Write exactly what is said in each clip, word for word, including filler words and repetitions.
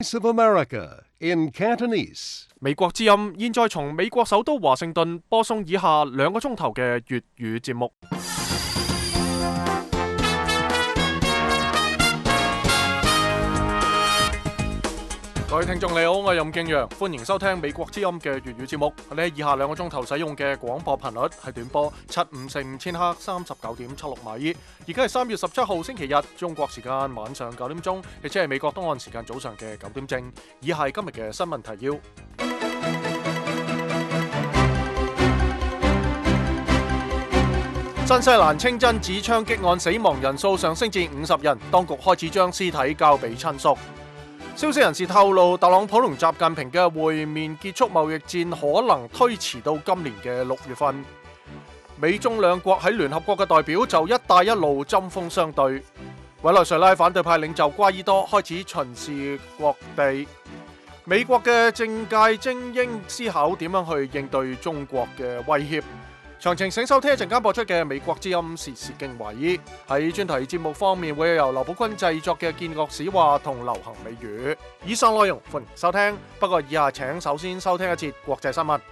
Voice of America in Cantonese. 美國之音現在從美國首都華盛頓播送以下兩個鐘頭嘅粵語節目。各位聽眾你好，我係任敬陽，歡迎收聽美國之音嘅粵語節目。你喺以下兩個鐘頭使用嘅廣播頻率係短波七五四五千赫三十九點七六米。而家係三月十七號星期日，中國時間晚上九點鐘，亦即係美國東岸時間早上嘅九點正。以下係今日嘅新聞提要。新西蘭清真寺槍擊案死亡人數上升至五十人，當局開始將屍體交俾親屬。消息人士透露，特朗普同習近平嘅會面結束貿易戰可能推遲到今年嘅六月份。美中兩國喺聯合國嘅代表就一帶一路針鋒相對。委內瑞拉反對派領袖瓜伊多開始巡視各地。美國嘅政界精英思考點樣去應對中國嘅威脅。詳情請收聽一陣間播出嘅美國之音時事經緯。喺專題節目方面，會由劉寶君製作嘅建國史話同流行美語。以上內容歡迎收聽，不過以下請首先收聽一節國際新聞。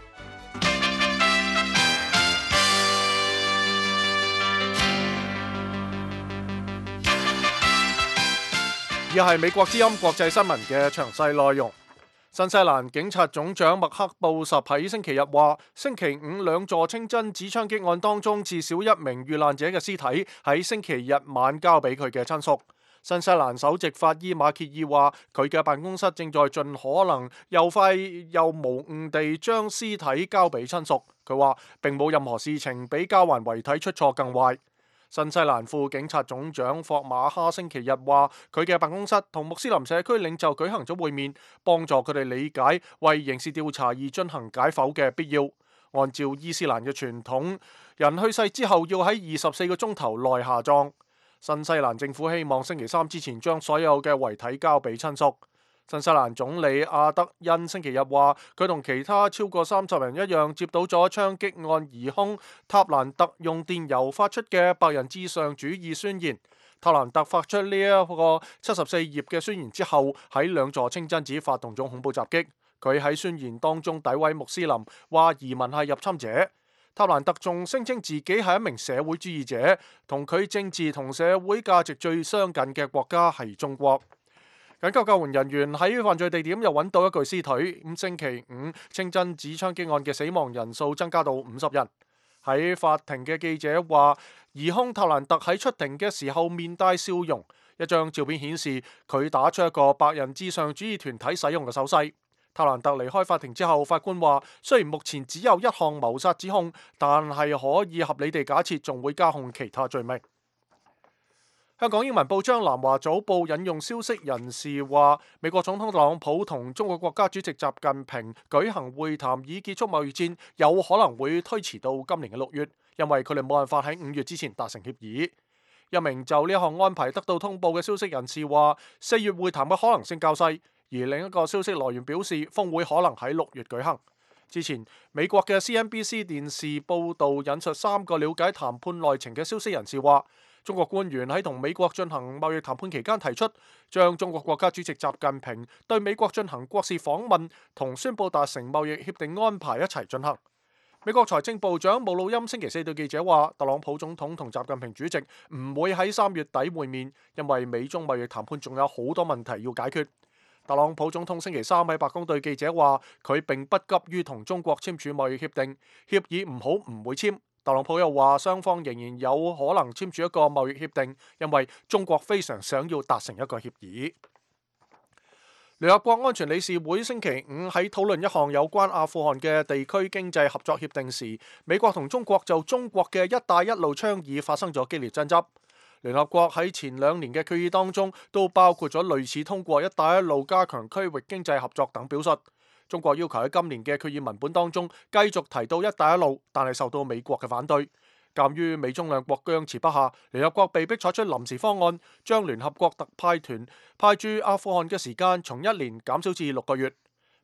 以下係美國之音國際新聞嘅詳細內容。新西蘭警察總長麥克布什喺星期日話，星期五兩座清真寺槍擊案當中，至少一名遇難者嘅屍體喺星期日晚交俾佢嘅親屬。新西蘭首席法醫馬歇爾話，佢嘅辦公室正在盡可能又快又無誤地將屍體交俾親屬。佢話並冇任何事情比交還遺體出錯更壞。新西蘭副警察總長霍馬哈星期日話，佢嘅辦公室同穆斯林社區領袖舉行咗會面，幫助佢哋理解為刑事調查而進行解剖嘅必要。按照伊斯蘭嘅傳統，人去世之後要喺二十四個鐘頭內下葬。新西蘭政府希望星期三之前將所有嘅遺體交俾親屬。新西蘭總理阿德恩星期日話，佢同其他超過三十人一樣，接到咗槍擊案疑兇塔蘭特用電郵發出嘅白人至上主義宣言。塔蘭特發出呢一個七十四頁嘅宣言之後，喺兩座清真寺發動咗恐怖襲擊。佢喺宣言當中詆毀穆斯林，話移民係入侵者。塔蘭特仲聲稱自己係一名社會主義者，同佢政治同社會價值最相近嘅國家係中國。緊急救援人員喺犯罪地點又揾到一具屍體。咁星期五清真寺槍擊案嘅死亡人數增加到五十人。喺法庭嘅記者話，疑兇塔蘭特喺出庭嘅時候面帶笑容。一張照片顯示佢打出一個白人至上主義團體使用嘅手勢。塔蘭特離開法庭之後，法官話，雖然目前只有一項謀殺指控，但係可以合理地假設仲會加控其他罪名。香港英文報章南華早報引用消息人士話，美國總統特朗普同中國國家主席習近平舉行會談以結束貿易戰，有可能會推遲到今年嘅六月，因為佢哋冇辦法喺五月之前達成協議。一名就呢一項安排得到通報嘅消息人士話，四月會談嘅可能性較細，而另一個消息來源表示，峰會可能喺六月舉行。之前美國嘅 C N B C 電視報導引述三個了解談判內情嘅消息人士話，中國官員喺同美國進行貿易談判期間提出，將中國國家主席習近平對美國進行國事訪問同宣佈達成貿易協定安排一齊進行。美國財政部長姆努欽星期四對記者話，特朗普總統同習近平主席唔會喺三月底會面，因為美中貿易談判仲有好多問題要解決。特朗普總統星期三喺白宮對記者話，佢並不急於同中國簽署貿易協定，協議唔好唔會簽。特朗普又話，雙方仍然有可能簽署一個貿易協定，因為中國非常想要達成一個協議。聯合國安全理事會星期五喺討論一項有關阿富汗嘅地區經濟合作協定時，美國同中國就中國嘅一帶一路倡議發生咗激烈爭執。聯合國喺前兩年嘅決議當中，都包括咗類似通過一帶一路加強區域經濟合作等表述。中國要求喺今年嘅決議文本當中繼續提到一帶一路，但係受到美國嘅反對。鑑於美中兩國僵持不下，聯合國被迫採取臨時方案，將聯合國特派團派駐阿富汗嘅時間從一年減少至六個月。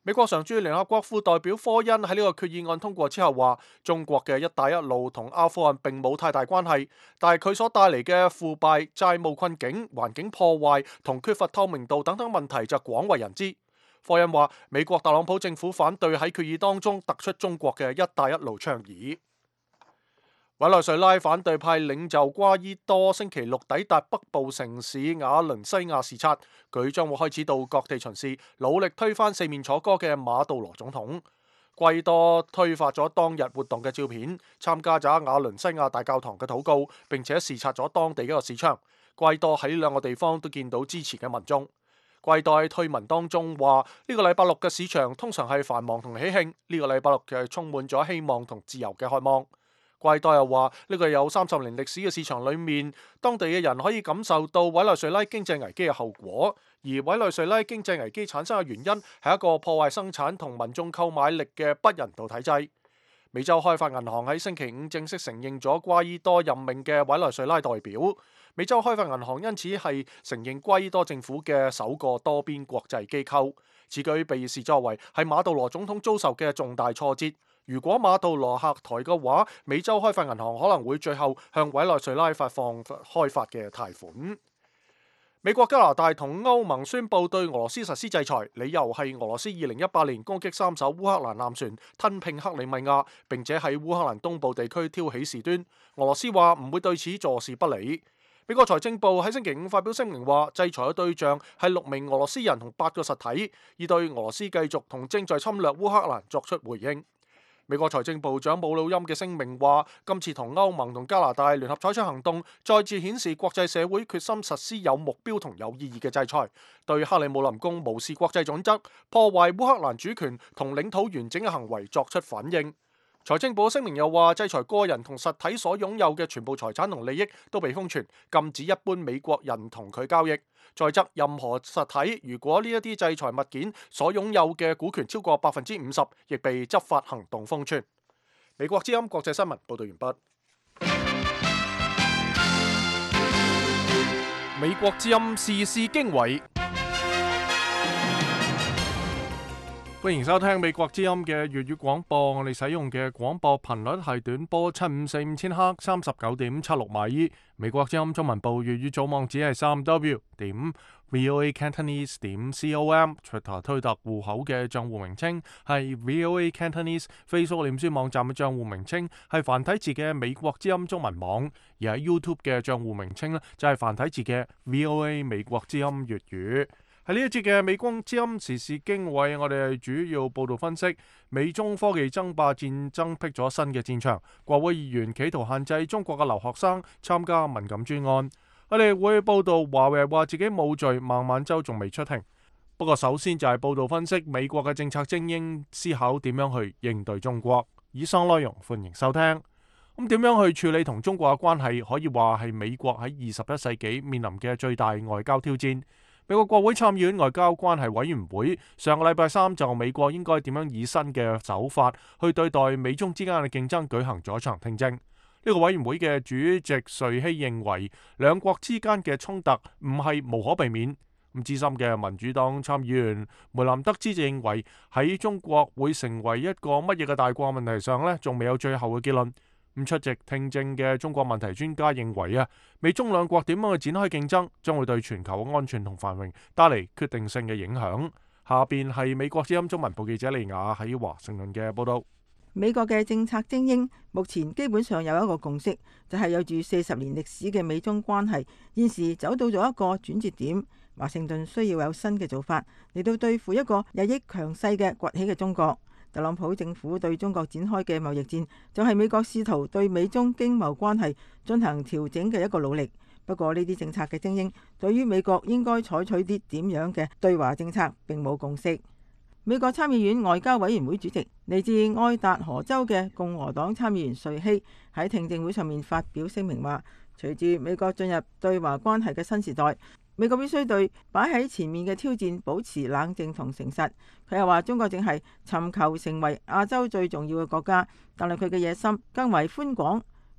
美國常駐聯合國副代表科恩喺呢個決議案通過之後話，中國嘅一帶一路同阿富汗並冇太大關係，但係佢所帶嚟嘅腐敗、債務困境、環境破壞同缺乏透明度等等問題就廣為人知。科恩話，美國特朗普政府反對喺決議當中突出中國嘅一帶一路倡議。委內瑞拉反對派領袖瓜伊多星期六抵達北部城市瓦倫西亞視察，佢將會開始到各地巡視，努力推翻四面楚歌嘅馬杜羅總統。瓜伊多推發咗當日活動嘅照片，參加咗瓦倫西亞大教堂嘅禱告，並且視察咗當地嘅一個市場。瓜伊多喺呢兩個地方都見到支持嘅民眾。瓜伊多喺推文當中話：呢個禮拜六嘅市場通常係繁忙同喜慶，呢個禮拜六係充滿咗希望同自由嘅渴望。瓜伊多又話：呢個有三十年歷史嘅市場裏面，當地嘅人可以感受到委內瑞拉經濟危機嘅後果，而委內瑞拉經濟危機產生嘅原因係一個破壞生產同民眾購買力嘅不人道體制。美洲開發銀行喺星期五正式承認咗瓜伊多任命嘅委內瑞拉代表。美洲開發銀行因此係承認瓜伊多政府嘅首個多邊國際機構。此舉被視作為係馬杜羅總統遭受嘅重大挫折。如果馬杜羅下台嘅話，美洲開發銀行可能會最後向委內瑞拉發放開發嘅貸款。美國、加拿大同歐盟宣布對俄羅斯實施制裁，理由係俄羅斯二零一八年攻擊三艘烏克蘭艦船，吞併克里米亞，並且喺烏克蘭東部地區挑起事端。俄羅斯話唔會對此坐視不理。美國財政部喺星期五發表聲明話，制裁嘅對象係六名俄羅斯人同八個實體，以對俄羅斯繼續同正在侵略烏克蘭作出回應。美國財政部長姆努欽嘅聲明話，今次同歐盟同加拿大聯合採取行動，再次顯示國際社會決心實施有目標同有意義嘅制裁，對克里姆林宮無視國際準則、破壞烏克蘭主權同領土完整嘅行為作出反應。財政部聲明又話，制裁個人同實體所擁有嘅全部財產同利益都被封存，禁止一般美國人同佢交易。再則，任何實體如果呢一啲制裁物件所擁有嘅股權超過百分之五十，亦被執法行動封存。美國之音國際新聞報道完畢。美國之音時事經緯。歡迎收聽美國之音嘅粵語廣播，我哋使用嘅廣播頻率係短波七五四五千赫，三十九點七六米。美國之音中文部粵語組網址係三 w 點 voa cantonese 點 com，Twitter 推特戶口嘅賬戶名稱係 voa cantonese， Facebook 臉書網站嘅賬戶名稱係繁體字嘅美國之音中文網，而喺 YouTube 嘅賬戶名稱呢，就係繁體字嘅 voa 美國之音粵語。喺呢一節嘅美國之音時事經緯，我哋係主要報道分析美中科技爭霸戰爭闢咗新嘅戰場，國會議員企圖限制中國嘅留學生參加敏感專案。我哋會報道華為話自己冇罪，孟晚舟仲未出庭。不過首先就係報道分析美國嘅政策精英思考點樣去應對中國。以上內容歡迎收聽。咁點樣去處理同中國嘅關係，可以話係美國喺二十一世紀面臨嘅最大外交挑戰。美國國會參議院外交關係委員會上個禮拜三就美國應該點樣以新嘅手法去對待美中之間嘅競爭舉行咗一場聽證。呢個委員會嘅主席瑞希認為，兩國之間嘅衝突唔係無可避免。咁資深嘅民主黨參議員梅林德茲就認為，喺中國會成為一個乜嘢嘅大國問題上呢，仲未有最後嘅結論。咁出席聽證嘅中國問題專家認為啊，美中兩國點樣去展開競爭，將會對全球嘅安全同繁榮帶嚟決定性嘅影響。下邊係美國之音中文部記者利亞喺華盛頓嘅報道。 美國嘅政策精英目前基本上有一個共識，就係有住四十年歷史嘅美中關係現時走到咗一個轉折點，華盛頓需要有新嘅做法嚟到對付一個日益強勢嘅崛起嘅中國。特朗普政府對中國展開嘅貿易戰，就係美國試圖對美中經貿關係進行調整嘅一個努力。不過呢啲政策嘅精英對於美國應該採取啲點樣嘅對華政策並冇共識。美國參議院外交委員會主席嚟自愛達荷州嘅共和黨參議員瑞希喺聽證會上面發表聲明話，隨住美國進入對華關係嘅新時代，美國必須對擺喺前面嘅挑戰保持冷靜同誠實。佢又話，中國正係尋求成為亞洲最重要嘅國家，但係佢嘅野心更為寬廣。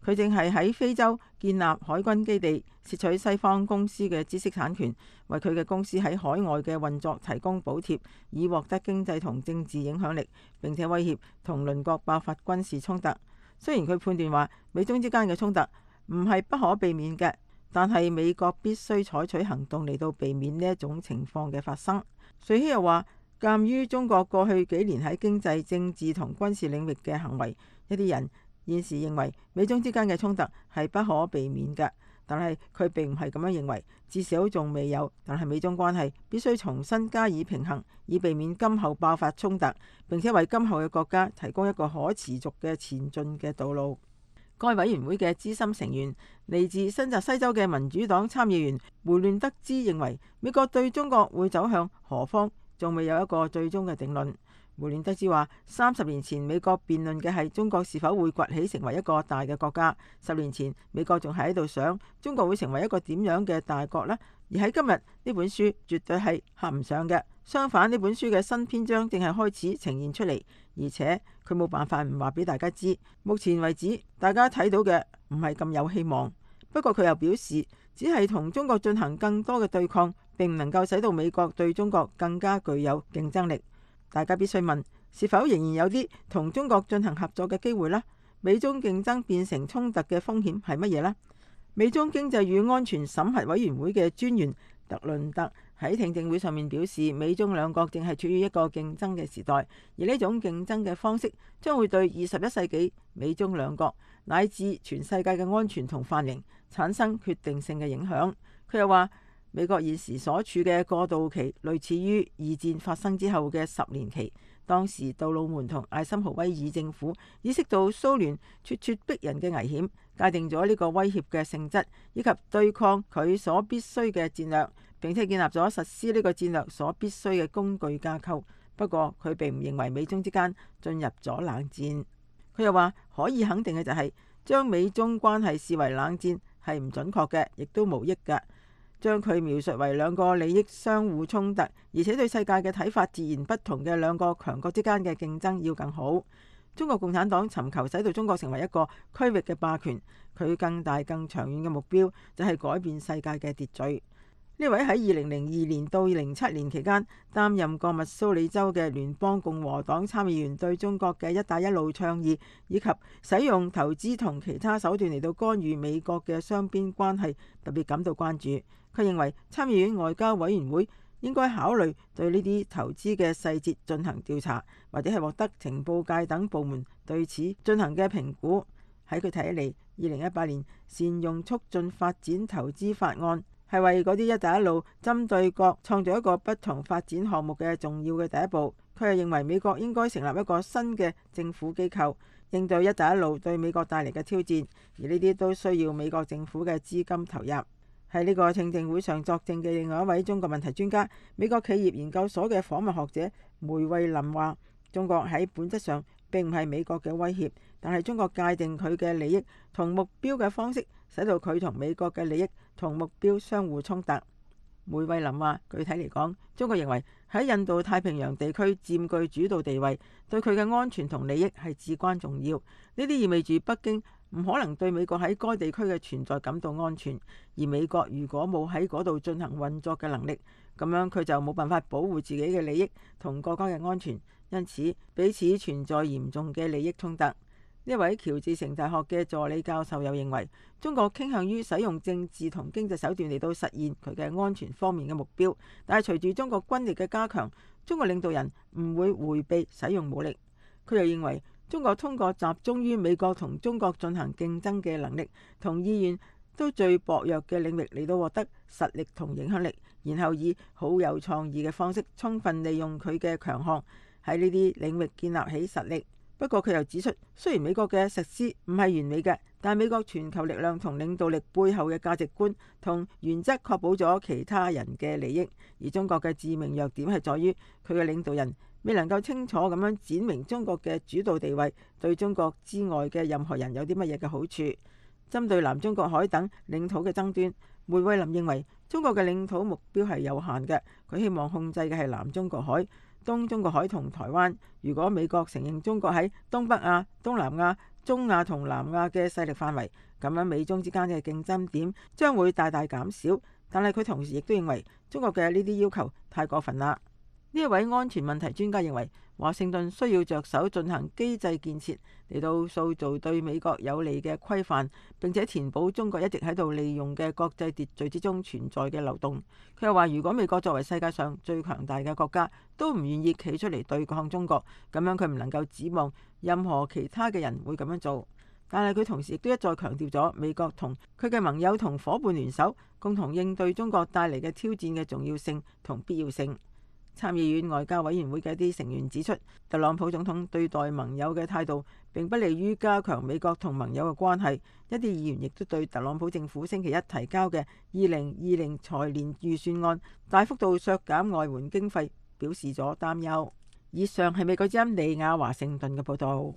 佢正係喺非洲建立海軍基地，竊取西方公司嘅知識產權，為佢嘅公司喺海外嘅運作提供補貼，以獲得經濟同政治影響力，並且威脅同鄰國爆發軍事衝突。雖然佢判斷話美中之間嘅衝突唔係不可避免嘅，但係美國必須採取行動嚟到避免呢一種情況嘅發生。瑞希又話，鑑於中國過去幾年喺經濟、政治同軍事領域嘅行為，一啲人現時認為美中之間嘅衝突係不可避免嘅，但係佢並唔係咁樣認為，至少仲未有。但係美中關係必須重新加以平衡，以避免今後爆發衝突，並且為今後嘅國家提供一個可持續嘅前進嘅道路。該委員會嘅資深成員，嚟自新澤西州嘅民主黨參議員梅亂德茲認為，美國對中國會走向何方，仲未有一個最終嘅定論。梅亂德茲話：三十年前美國辯論嘅係中國是否會崛起成為一個大嘅國家，十年前美國仲係喺度想中國會成為一個點樣嘅大國呢？而喺今日，呢本書絕對係合唔上嘅。相反，呢本書嘅新篇章正係開始呈現出嚟，而且佢冇辦法唔話俾大家知。目前為止，大家睇到嘅唔係咁有希望。不過佢又表示，只係同中國進行更多嘅對抗，並唔能夠使到美國對中國更加具有競爭力。大家必須問，是否仍然有啲同中國進行合作嘅機會呢？美中競爭變成衝突嘅風險係乜嘢呢？美中經濟與安全審核委員會嘅專員特倫特喺聽證會上面表示，美中兩國正係處於一個競爭嘅時代，而呢種競爭嘅方式將會對二十一世紀美中兩國乃至全世界嘅安全同繁榮產生決定性嘅影響。佢又話，美國現時所處嘅過渡期類似於二戰發生之後嘅十年期，當時杜魯門同艾森豪威爾政府意識到蘇聯咄咄逼人嘅危險，界定咗呢個威脅嘅性質以及對抗佢所必須嘅戰略，並且建立咗實施呢個戰略所必須嘅工具架構。不過佢並唔認為美中之間進入咗冷戰。佢又話，可以肯定嘅就係、是、將美中關係視為冷戰係唔準確嘅，亦都無益嘅。將佢描述為兩個利益相互衝突，而且對世界嘅睇法自然不同嘅兩個強國之間嘅競爭要更好。中國共產黨尋求使到中國成為一個區域嘅霸權，佢更大更長遠嘅目標就係改變世界嘅秩序。呢位喺二零零二年到零七年期間擔任過密蘇里州嘅聯邦共和黨參議員，對中國嘅一帶一路倡議以及使用投資同其他手段嚟到干預美國嘅雙邊關係特別感到關注。佢認為參議院外交委員會應該考慮對呢啲投資嘅細節進行調查，或者係獲得情報界等部門對此進行嘅評估。喺佢睇嚟，二零一八年善用促進發展投資法案係為嗰啲一帶一路針對國創造一個不同發展項目嘅重要嘅第一步。佢又認為美國應該成立一個新嘅政府機構，應對一帶一路對美國帶嚟嘅挑戰，而呢啲都需要美國政府嘅資金投入。喺呢個聽證會上作證嘅另外一位中國問題專家、美國企業研究所嘅訪問學者梅惠林話，中國喺本質上並唔係美國嘅威脅，但係中國界定佢嘅利益同目標嘅方式，使到佢同美國嘅利益同目標相互衝突。梅惠林話，具體嚟講，中國認為喺印度太平洋地區佔據主導地位，對佢嘅安全同利益係至關重要。呢啲意味住北京唔可能對美國喺該地區嘅存在感到安全，而美國如果冇喺嗰度進行運作嘅能力，咁樣佢就冇辦法保護自己嘅利益同國家嘅安全，因此彼此存在嚴重嘅利益衝突。呢位喬治城大學嘅助理教授又認為，中國傾向於使用政治同經濟手段嚟到實現佢嘅安全方面嘅目標，但係隨住中國軍力嘅加強，中國領導人唔會迴避使用武力。佢又認為，中國通過集中於美國同中國進行競爭嘅能力同意願都最薄弱嘅領域嚟到獲得實力同影響力，然後以好有創意嘅方式充分利用佢嘅強項喺呢啲領域建立起實力。不過佢又指出，雖然美國嘅實施唔係完美嘅，但美國全球力量同領導力背後嘅價值觀同原則確保咗其他人嘅利益。而中國嘅致命弱點係在於佢嘅領導人未能夠清楚咁樣展明中國嘅主導地位對中國之外嘅任何人有啲乜嘢嘅好處。針對南中國海等領土嘅爭端，梅惠林認為中國嘅領土目標係有限嘅，佢希望控制嘅係南中國海、東中國海同台灣。如果美國承認中國喺東北亞、東南亞、 中亞同南亞嘅勢力範圍，咁樣美中之間嘅競爭點將會大大減少。但係佢同時亦都認為中國嘅呢啲要求太過分啦。呢一位安全問題專家認為，華盛頓需要着手進行機制建設，嚟到塑造對美國有利嘅規範，並且填補中國一直喺度利用嘅國際秩序之中存在嘅漏洞。佢又話，如果美國作為世界上最強大嘅國家都唔願意企出嚟對抗中國，咁樣佢唔能夠指望任何其他嘅人會咁樣做。但係佢同時亦都一再強調咗美國同佢嘅盟友同伙伴聯手，共同應對中國帶嚟嘅挑戰嘅重要性同必要性。參議院外交委員會嘅一啲成員指出，特朗普總統對待盟友嘅態度並不利於加強美國同盟友嘅關係。一啲議員亦都對特朗普政府星期一提交嘅二零二零財年預算案大幅度削減外援經費表示咗擔憂。以上係美國之音李亞華盛頓嘅報導。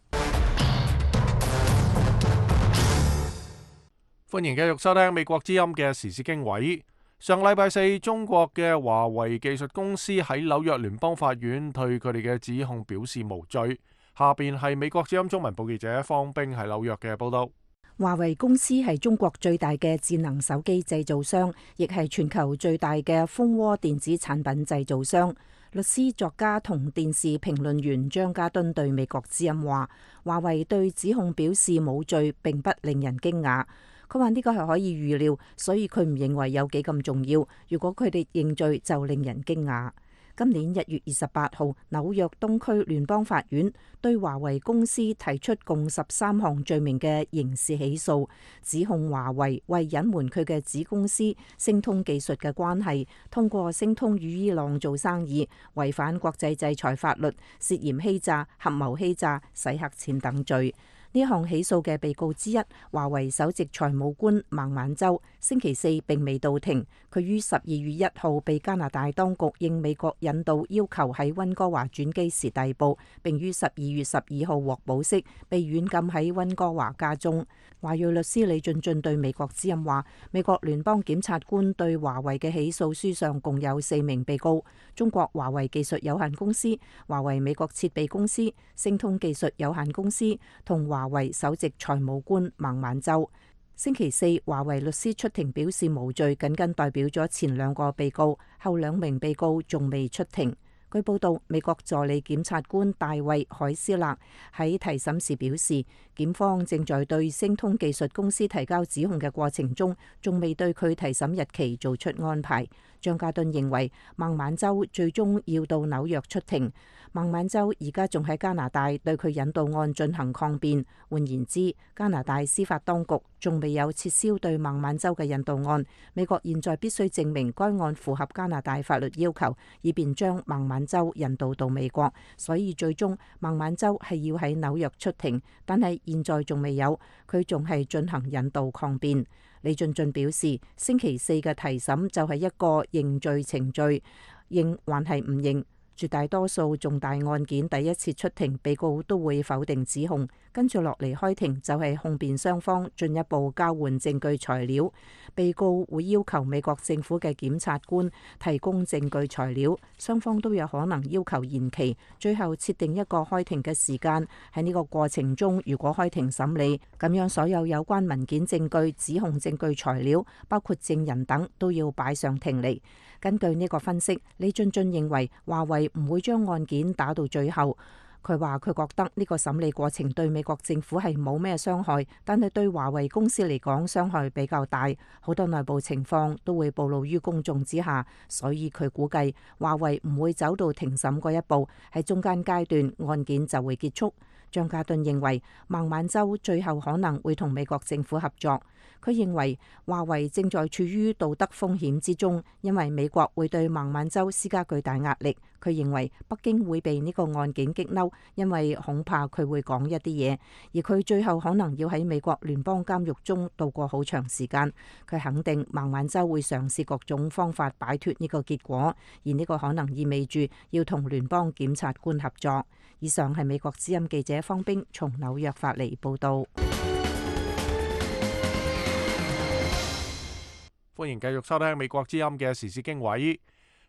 歡迎繼續收聽美國之音嘅時事經緯。上禮拜四，中國嘅華為技術公司喺紐約聯邦法院對佢哋嘅指控表示無罪。下邊係美國之音中文部記者方冰喺紐約嘅報道。 華為公司係中國最大嘅智能手機製造商，亦係全球最大嘅蜂窩電子產品製造商。律師、作家同電視評論員張家敦對美國之音話，華為對指控表示無罪，並不令人驚訝。佢話呢個係可以預料，所以佢唔認為有幾咁重要。如果佢哋認罪，就令人驚訝。今年一月二十八號，紐約東區聯邦法院對華為公司提出共十三項罪名嘅刑事起訴，指控華為為隱瞞佢嘅子公司星通技術嘅關係，通過星通與伊朗做生意，違反國際制裁法律，涉嫌欺詐、合謀欺詐、洗黑錢等罪。呢項起訴嘅被告之一，華為首席財務官孟晚舟，星期四並未到庭。佢於十二月一號被加拿大當局應美國引導要求喺溫哥華轉機時逮捕，並於十二月十二號獲保釋，被軟禁喺溫哥華家中。華裔律師李俊俊對美國之音話，美國聯邦檢察官對華為嘅起訴書上共有四名被告：中國華為技術有限公司、華為美國設備公司、星通技術有限公司同華為首席財務官孟晚舟。星期四，華為律師出庭表示無罪，僅僅代表咗前兩個被告，後兩名被告仲未出庭。據報道，美國助理檢察官大衛海斯勒喺提審時表示，檢方正在對星通技術公司提交指控嘅過程中，仲未對佢提審日期做出安排。張家敦認為孟晚舟最終要到紐約出庭。孟晚舟而家仲喺加拿大對佢引渡案進行抗辯。換言之，加拿大司法當局仲未有撤銷對孟晚舟嘅引渡案。美國現在必須證明該案符合加拿大法律要求，以便將孟晚舟引渡到美國。所以最終孟晚舟係要喺紐約出庭，但係現在仲未有，佢仲係進行引渡抗辯。李俊俊表示，星期四嘅提審就係一個認罪程序，認還係唔認。絕大多數重大案件第一次出庭，被告都會否定指控，跟住落嚟開庭就係控辯雙方進一步交換證據材料。被告會要求美國政府嘅檢察官提供證據材料，雙方都有可能要求延期，最後設定一個開庭嘅時間。喺呢個過程中，如果開庭審理，咁樣所有有關文件、證據、指控證據材料，包括證人等，都要擺上庭嚟。根據呢個分析，李俊俊認為華為唔會將案件打到最後。佢話佢覺得呢個審理過程對美國政府係冇咩傷害，但係對華為公司嚟講傷害比較大，好多內部情況都會暴露於公眾之下，所以佢估計華為唔會走到庭審嗰一步，喺中間階段案件就會結束。張家敦認為孟晚舟最後可能會同美國政府合作。佢認為華為正在處於道德風險之中，因為美國會對孟晚舟施加巨大壓力。佢認為北京會被呢個案件激嬲，因為恐怕佢會講一啲嘢，而佢最後可能要喺美國聯邦監獄中度過好長時間。佢肯定孟晚舟會嘗試各種方法擺脫呢個結果，而呢個可能意味住要同聯邦檢察官合作。以上係美國之音記者方冰從紐約發嚟報道。 歡迎繼續收聽美國之音嘅時事經緯。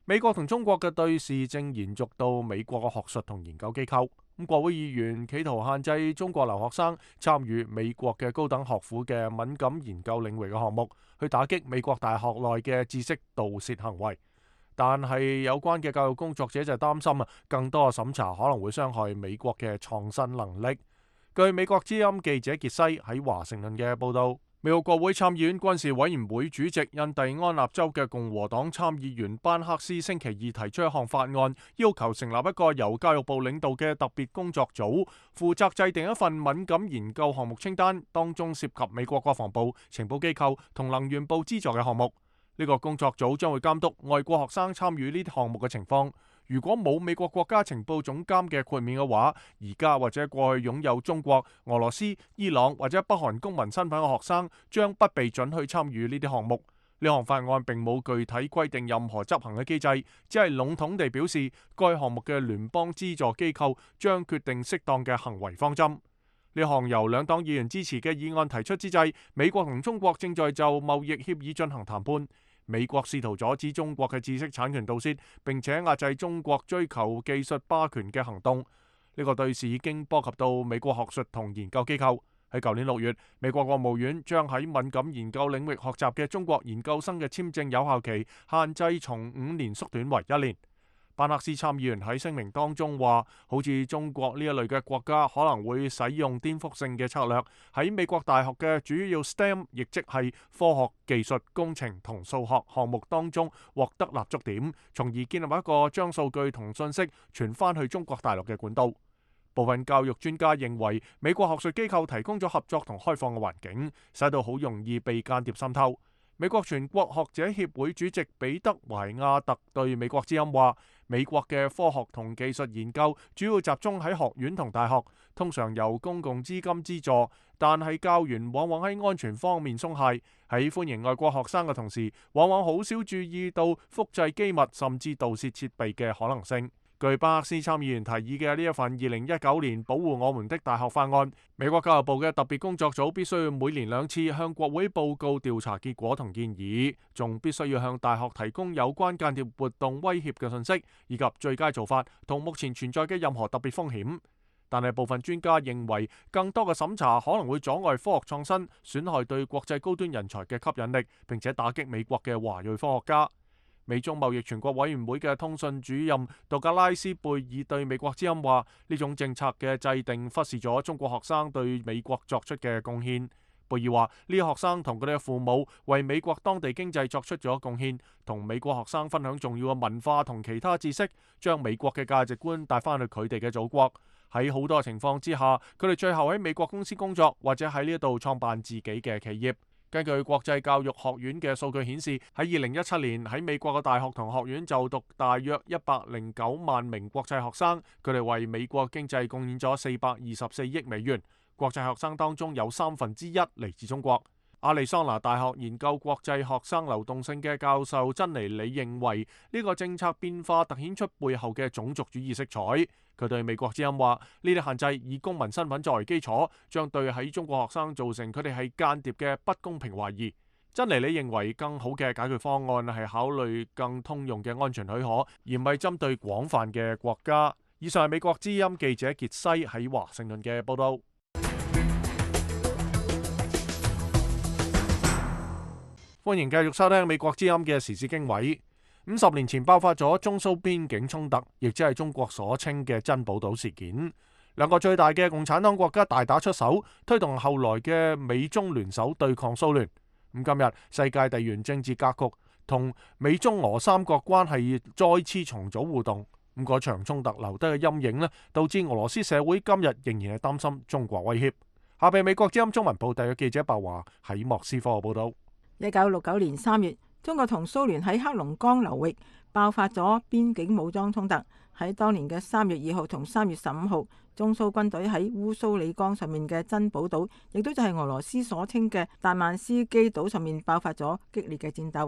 美國同中國嘅對峙正延續到美國嘅學術同研究機構。咁國會議員企圖限制中國留學生參與美國嘅高等學府嘅敏感研究領域嘅項目，去打擊美國大學內嘅知識盜竊行為。但係有關嘅教育工作者就擔心啊，更多嘅審查可能會傷害美國嘅創新能力。據美國之音記者傑西喺華盛頓嘅報導，美國國會參議院軍事委員會主席印第安納州嘅共和黨參議員班克斯星期二提出一項法案，要求成立一個由教育部領導嘅特別工作組，負責制定一份敏感研究項目清單，當中涉及美國國防部、情報機構同能源部資助嘅項目。呢個工作組將會監督外國學生參與呢啲項目嘅情況。如果冇美國國家情報總監嘅豁免嘅話，而家或者過去擁有中國、俄羅斯、伊朗或者北韓公民身份嘅學生將不被准去參與呢啲項目。呢項法案並冇具體規定任何執行嘅機制，只係籠統地表示該項目嘅聯邦資助機構將決定適當嘅行為方針。呢項由兩黨議員支持嘅議案提出之際，美國同中國正在就貿易協議進行談判。美國試圖阻止中國嘅知識產權盜竊，並且壓制中國追求技術霸權嘅行動。呢個對峙已經波及到美國學術同研究機構。喺舊年六月，美國國務院將喺敏感研究領域學習嘅中國研究生嘅簽證有效期限制從五年縮短為一年。班克斯參議員喺聲明當中話，好似中國呢一類嘅國家可能會使用顛覆性嘅策略，喺美國大學嘅主要 S T E M， 亦即係科學、技術、工程同數學項目當中獲得立足點，從而建立一個將數據同信息傳翻去中國大陸嘅管道。部分教育專家認為，美國學術機構提供咗合作同開放嘅環境，使到好容易被間諜滲透。美國全國學者協會主席彼得懷亞特對美國之音話，美國嘅科學同技術研究主要集中喺學院同大學，通常由公共資金資助，但係教員往往喺安全方面鬆懈，喺歡迎外國學生嘅同時，往往好少注意到複製機密甚至盜竊設備嘅可能性。據巴克斯參議員提議嘅呢一份二零一九年保護我們的大學法案，美國教育部嘅特別工作組必須要每年兩次向國會報告調查結果同建議，仲必須要向大學提供有關間諜活動威脅嘅信息，以及最佳做法同目前存在嘅任何特別風險。但係部分專家認為，更多嘅審查可能會阻礙科學創新，損害對國際高端人才嘅吸引力，並且打擊美國嘅華裔科學家。美中貿易全國委員會嘅通訊主任杜格拉斯貝爾對美國之音話：呢種政策嘅制定忽視咗中國學生對美國作出嘅貢獻。貝爾話：呢啲學生同佢哋嘅父母為美國當地經濟作出咗貢獻，同美國學生分享重要嘅文化同其他知識，將美國嘅價值觀帶翻去佢哋嘅祖國。喺好多情況之下，佢哋最後喺美國公司工作，或者喺呢一度創辦自己嘅企業。根據國際教育學院嘅數據顯示，喺二零一七年喺美國嘅大學同學院就讀大約一百零九萬名國際學生，佢哋為美國經濟貢獻咗四百二十四億美元。國際學生當中有三分之一嚟自中國。亞利桑那大學研究國際學生流動性嘅教授珍妮里認為，呢個政策變化凸顯出背後嘅種族主義色彩。佢對美國之音話：呢啲限制以公民身份作為基礎，將對喺中國學生造成佢哋係間諜嘅不公平懷疑。珍妮里認為更好嘅解決方案係考慮更通用嘅安全許可，而唔係針對廣泛嘅國家。以上係美國之音記者傑西喺華盛頓嘅報道。歡迎繼續收聽美國之音嘅時事經緯。五十年前爆發咗中蘇邊境衝突，亦即係中國所稱嘅珍寶島事件。兩個最大嘅共產黨國家大打出手，推動後來嘅美中聯手對抗蘇聯。咁今日世界地緣政治格局同美中俄三國關係再次重組互動。咁嗰場衝突留低嘅陰影呢，導致俄羅斯社會今日仍然係擔心中國威脅。下邊美國之音中文部特約記者白華喺莫斯科報道。 一九六九年三月，中國同蘇聯喺黑龍江流域爆發咗邊境武裝衝突。喺當年嘅三月二號同三月十五號，中蘇軍隊喺烏蘇里江上面嘅珍寶島，亦都就係俄羅斯所稱嘅達曼斯基島上面爆發咗激烈嘅戰鬥。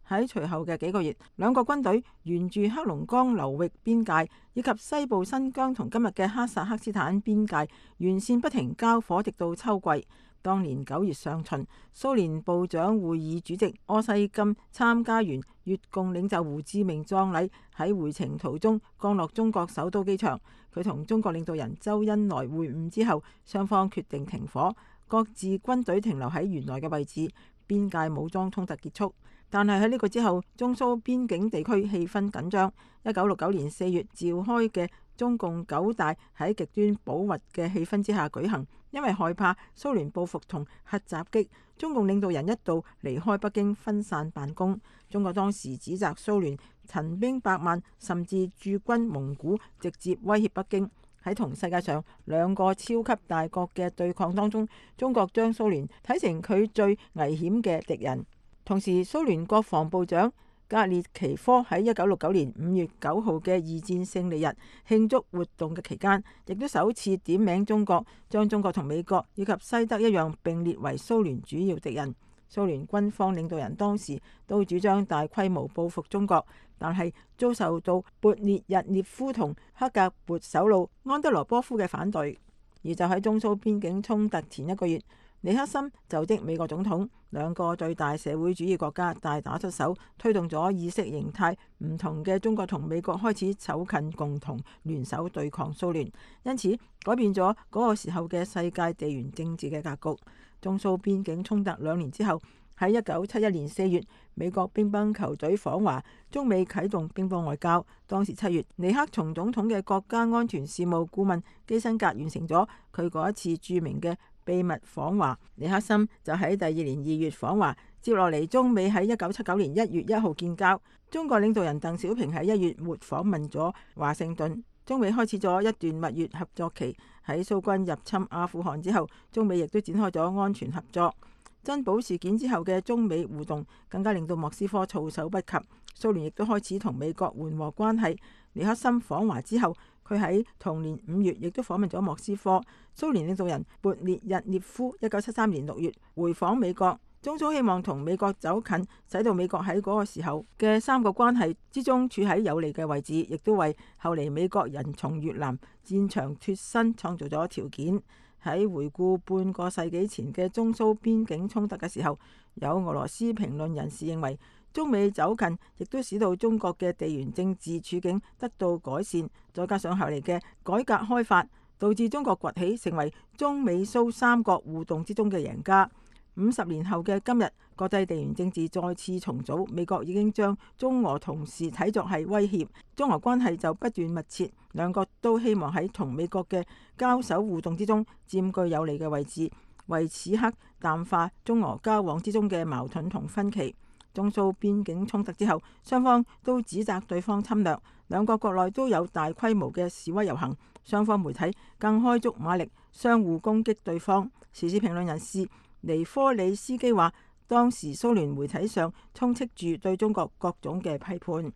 喺隨後嘅幾個月，兩國軍隊沿住黑龍江流域邊界以及西部新疆同今日嘅哈薩克斯坦邊界沿線不停交火，直到秋季。當年九月上旬，蘇聯部長會議主席柯西金參加完越共領袖胡志明葬禮，喺回程途中降落中國首都機場。佢同中國領導人周恩來會晤之後，雙方決定停火，各自軍隊停留喺原來嘅位置，邊界武裝衝突結束。但係喺呢個之後，中蘇邊境地區氣氛緊張。一九六九年四月召開嘅中共九大喺極端保密嘅氣氛之下舉行，因為害怕蘇聯報復同核襲擊，中共領導人一度離開北京分散辦公。中國當時指責蘇聯陳兵百萬，甚至駐軍蒙古，直接威脅北京。喺同世界上兩個超級大國嘅對抗當中，中國將蘇聯睇成佢最危險嘅敵人。同時，蘇聯國防部長格列奇科喺一九六九年五月九號嘅二戰勝利日慶祝活動嘅期間，亦都首次點名中國，將中國同美國以及西德一樣並列為蘇聯主要敵人。蘇聯軍方領導人當時都主張大規模報復中國，但係遭受到勃列日涅夫同克格勃首腦安德羅波夫嘅反對。而就喺中蘇邊境衝突前一個月，尼克森就職美國總統，兩個最大社會主義國家大打出手，推動咗意識形態唔同嘅中國同美國開始走近，共同聯手對抗蘇聯，因此改變咗嗰個時候嘅世界地緣政治嘅格局。中蘇邊境衝突兩年之後，喺一九七一年四月，美國乒乓球隊訪華，中美啟動乒乓外交。當時七月，尼克松總統嘅國家安全事務顧問基辛格完成咗佢嗰一次著名嘅秘密訪華，尼克森就喺第二年二月訪華。接落嚟，中美喺一九七九年一月一號建交。中國領導人鄧小平喺一月末訪問咗華盛頓，中美開始咗一段蜜月合作期。喺蘇軍入侵阿富汗之後，中美亦都展開咗安全合作。珍寶事件之後嘅中美互動更加令到莫斯科措手不及，蘇聯亦都開始同美國緩和關係。尼克森訪華之後，佢喺同年五月亦都訪問咗莫斯科。蘇聯領導人勃列日涅夫一九七三年六月回訪美國，中蘇希望同美國走近，使到美國喺嗰個時候嘅三個關係之中處喺有利嘅位置，亦都為後嚟美國人從越南戰場脫身創造咗條件。喺回顧半個世紀前嘅中蘇邊境衝突嘅時候，有俄羅斯評論人士認為，中美走近亦都使到中國嘅地緣政治處境得到改善，再加上後嚟嘅改革開發，導致中國崛起成為中美蘇三國互動之中嘅贏家。五十年後嘅今日，國際地緣政治再次重組，美國已經將中俄同時睇作係威脅，中俄關係就不斷密切，兩國都希望喺同美國嘅交手互動之中佔據有利嘅位置，為此刻淡化中俄交往之中嘅矛盾同分歧。中蘇邊境衝突之後，雙方都指責對方侵略，兩國國內都有大規模嘅示威遊行，雙方媒體更開足馬力，相互攻擊對方。時事評論人士尼科里斯基話，當時蘇聯媒體上充斥住對中國各種嘅批判。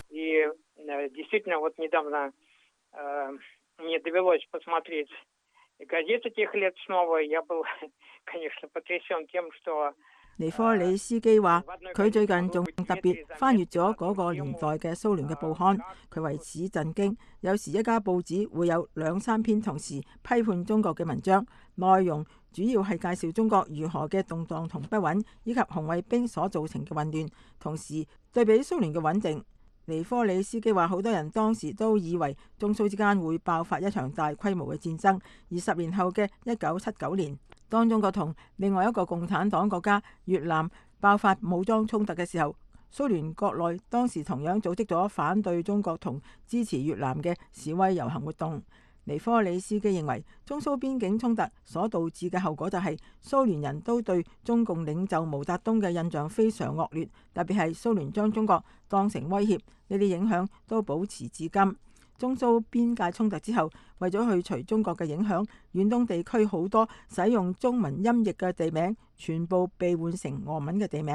尼科里斯基話，佢最近仲特別翻閱咗嗰個年代嘅蘇聯嘅報刊，佢為此震驚。有時一家報紙會有兩三篇同時批判中國嘅文章，內容主要係介紹中國如何嘅動盪同不穩，以及紅衛兵所造成嘅混亂，同時對比蘇聯嘅穩定。尼科里斯基話，好多人當時都以為中蘇之間會爆發一場大規模嘅戰爭，而十年後嘅一九七九年，當中國同另外一個共產黨國家越南爆發武裝衝突嘅時候，蘇聯國內當時同樣組織咗反對中國同支持越南嘅示威遊行活動。尼科里斯基認為，中蘇邊境衝突所導致嘅後果就係蘇聯人都對中共領袖毛澤東嘅印象非常惡劣，特別係蘇聯將中國當成威脅，呢啲影響都保持至今。中蘇邊界衝突之後，為咗去除中國嘅影響，遠東地區好多使用中文音譯嘅地名全部被換成俄文嘅地名。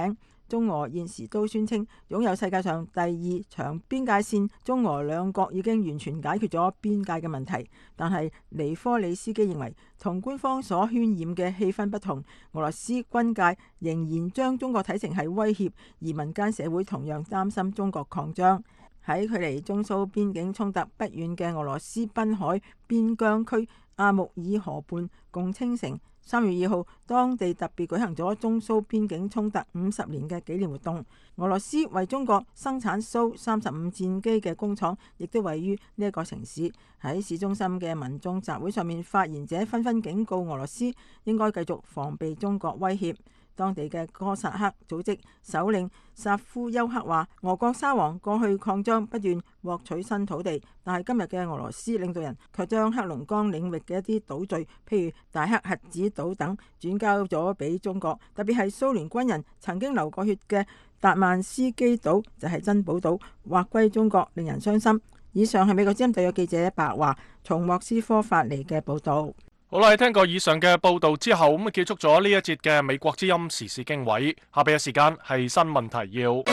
中俄現時都宣稱擁有世界上第二長邊界線，中俄兩國已經完全解決咗邊界嘅問題。但係尼科里斯基認為，同官方所渲染嘅氣氛不同，俄羅斯軍界仍然將中國睇成係威脅，而民間社會同樣擔心中國擴張。喺距離中蘇邊境衝突不遠嘅俄羅斯濱海邊疆區阿穆爾河畔共青城，三月二號，當地特別舉行咗中蘇邊境衝突五十年嘅紀念活動。俄羅斯為中國生產蘇三十五戰機嘅工廠，亦都位於呢一個城市。喺市中心嘅民眾集會上面，發言者紛紛警告俄羅斯應該繼續防備中國威脅。當地嘅哥薩克組織首領薩夫丘克話：俄國沙皇過去擴張不斷獲取新土地，但係今日嘅俄羅斯領導人卻將黑龍江領域嘅一啲島嶼，譬如大黑核子島等，轉交咗俾中國。特別係蘇聯軍人曾經流過血嘅達曼斯基島，就係珍寶島，劃歸中國，令人傷心。以上係美國之音特約記者白華從莫斯科發嚟嘅報道。 好啦，聽過以上嘅報道之後，咁啊結束咗呢一節嘅美國之音時事經緯。下邊嘅時間係新聞提要。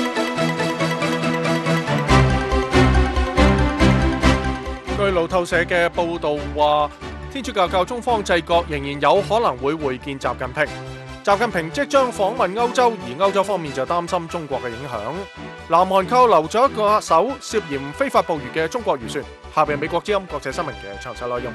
據路透社嘅報道話，天主教教宗方濟各仍然有可能會會見習近平。習近平即將訪問歐洲，而歐洲方面就擔心中國嘅影響。南韓扣留咗一個艘涉嫌非法捕魚嘅中國漁船。下邊係美國之音國際新聞嘅詳細內容。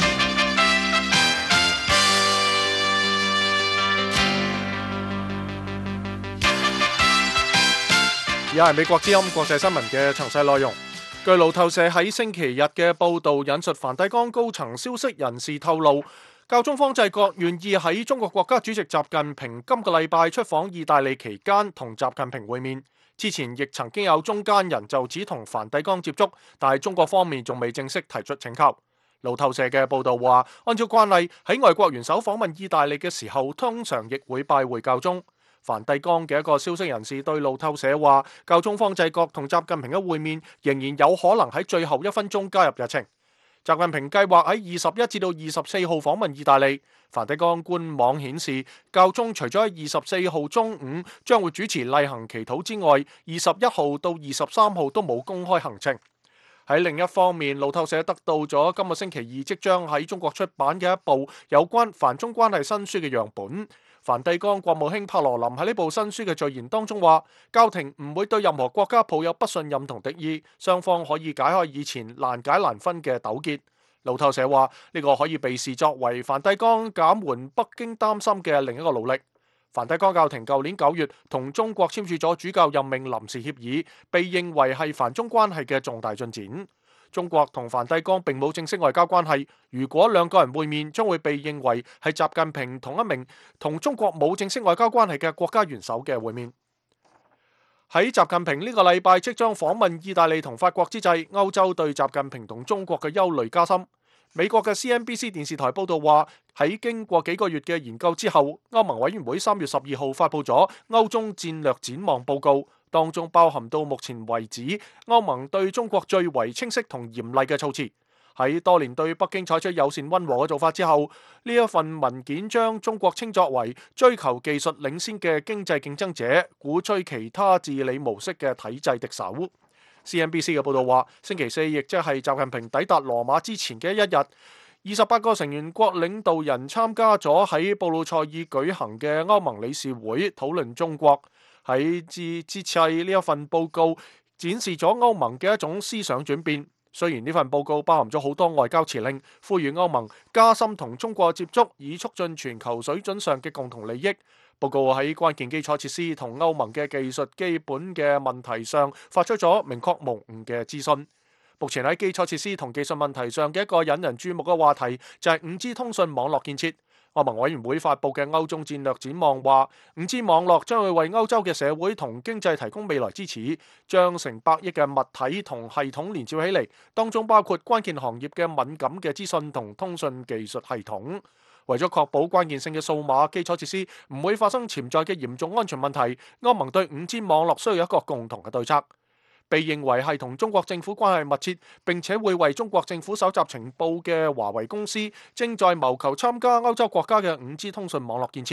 而家係美國之音國際新聞嘅詳細內容。據路透社喺星期日嘅報導引述梵蒂岡高層消息人士透露，教宗方濟各願意喺中國國家主席習近平今個禮拜出訪意大利期間同習近平會面。之前亦曾經有中間人就此同梵蒂岡接觸，但係中國方面仲未正式提出請求。路透社嘅報導話，按照慣例喺外國元首訪問意大利嘅時候，通常亦會拜會教宗。梵蒂岡嘅一個消息人士對路透社話，教宗方濟各同習近平嘅會面仍然有可能喺最後一分鐘加入日程。習近平計劃喺二十一至到二十四號訪問意大利。梵蒂岡官網顯示，教宗除咗喺二十四號中午將會主持例行祈禱之外，二十一號到二十三號都冇公開行程。喺另一方面，路透社得到咗今個星期二即將喺中國出版嘅一部有關梵中關係新書嘅樣本。梵蒂岡國務卿帕羅林喺呢部新書嘅序言當中話，教廷唔會對任何國家抱有不信任同敵意，雙方可以解開以前難解難分嘅糾結。路透社話，呢個可以被視作為梵蒂岡減緩北京擔心嘅另一個努力。梵蒂岡教廷舊年九月同中國簽署咗主教任命臨時協議，被認為係梵中關係嘅重大進展。中國同梵蒂岡並冇正式外交關係，如果兩個人會面，將會被認為係習近平同一名同中國冇正式外交關係嘅國家元首嘅會面。喺習近平呢個禮拜即將訪問意大利同法國之際，歐洲對習近平同中國嘅憂慮加深。美國嘅 C N B C 電視台報道話，喺經過幾個月嘅研究之後，歐盟委員會三月十二號發布咗歐中戰略展望報告。當中包含到目前為止歐盟對中國最為清晰同嚴厲嘅措辭。喺多年對北京採取友善溫和嘅做法之後，呢一份文件將中國稱作為追求技術領先嘅經濟競爭者，鼓吹其他治理模式嘅體制敵手。C N B C 嘅報導話，星期四亦即係習近平抵達羅馬之前嘅一日，二十八個成員國領導人參加咗喺布魯塞爾舉行嘅歐盟理事會討論中國。喺之之際呢一份報告展示咗歐盟嘅一種思想轉變。雖然呢份報告包含咗好多外交辭令，呼籲歐盟加深同中國接觸，以促進全球水準上嘅共同利益。報告喺關鍵基礎設施同歐盟嘅技術基本嘅問題上發出咗明確無誤嘅諮詢。目前喺基礎設施同技術問題上嘅一個引人注目嘅話題就係五 G 通訊網絡建設。歐盟委員會發布嘅歐中戰略展望話，五 G 網絡將會為歐洲嘅社會同經濟提供未來支持，將成百億嘅物體同系統連接起嚟，當中包括關鍵行業嘅敏感嘅資訊同通訊技術系統。為咗確保關鍵性嘅數碼基礎設施唔會發生潛在嘅嚴重安全問題，歐盟對五 G 網絡需要一個共同嘅對策。被認為係同中國政府關係密切並且會為中國政府搜集情報嘅華為公司，正在謀求參加歐洲國家嘅五 G 通訊網絡建設。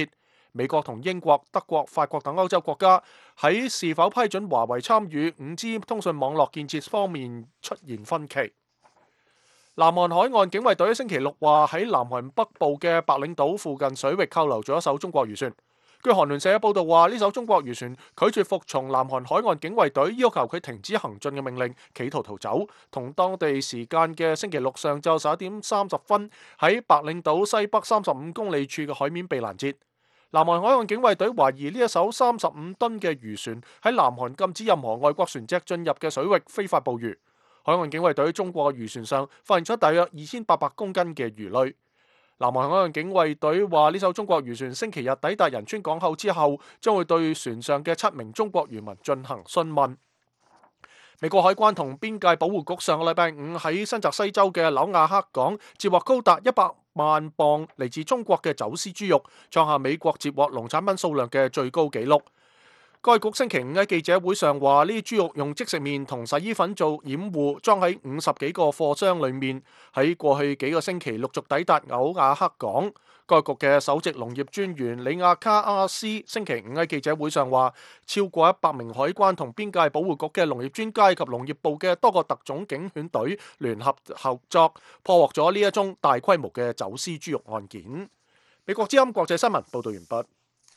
美國同英國、德國、法國等歐洲國家喺是否批准華為參與 五 G 通訊網絡建設方面出現分歧。南韓海岸警衛隊星期六話喺南韓北部嘅白領島附近水域扣留咗一艘中國漁船。據韓聯社報道話，呢艘中國漁船拒絕服從南韓海岸警衛隊要求佢停止行進嘅命令，企圖逃走，同當地時間嘅星期六上晝十一點三十分喺白領島西北三十五公里處嘅海面被攔截。南韓海岸警衛隊懷疑呢一艘三十五噸嘅漁船喺南韓禁止任何外國船隻進入嘅水域非法捕魚。海岸警衛隊中國漁船上發現咗大約二千八百公斤嘅魚類。南韓海岸警衛隊話呢艘中國漁船星期日抵達仁川港口之後，將會對船上嘅七名中國漁民進行詢問。美國海關同邊界保護局上個禮拜五喺新澤西州嘅紐亞克港截獲高達一百萬磅嚟自中國嘅走私豬肉，創下美國截獲農產品數量嘅最高紀錄。該局星期五喺記者會上話，呢啲豬肉用即食麵同洗衣粉做掩護，裝喺五十幾個貨箱裏面，喺過去幾個星期陸續抵達紐亞克港。該局嘅首席農業專員里亞卡阿斯星期五喺記者會上話，超過一百名海關同邊界保護局嘅農業專家及農業部嘅多個特種警犬隊聯合合作，破獲咗呢一宗大規模嘅走私豬肉案件。美國之音國際新聞報道完畢。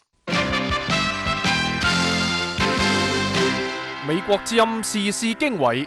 美國之音時事經緯。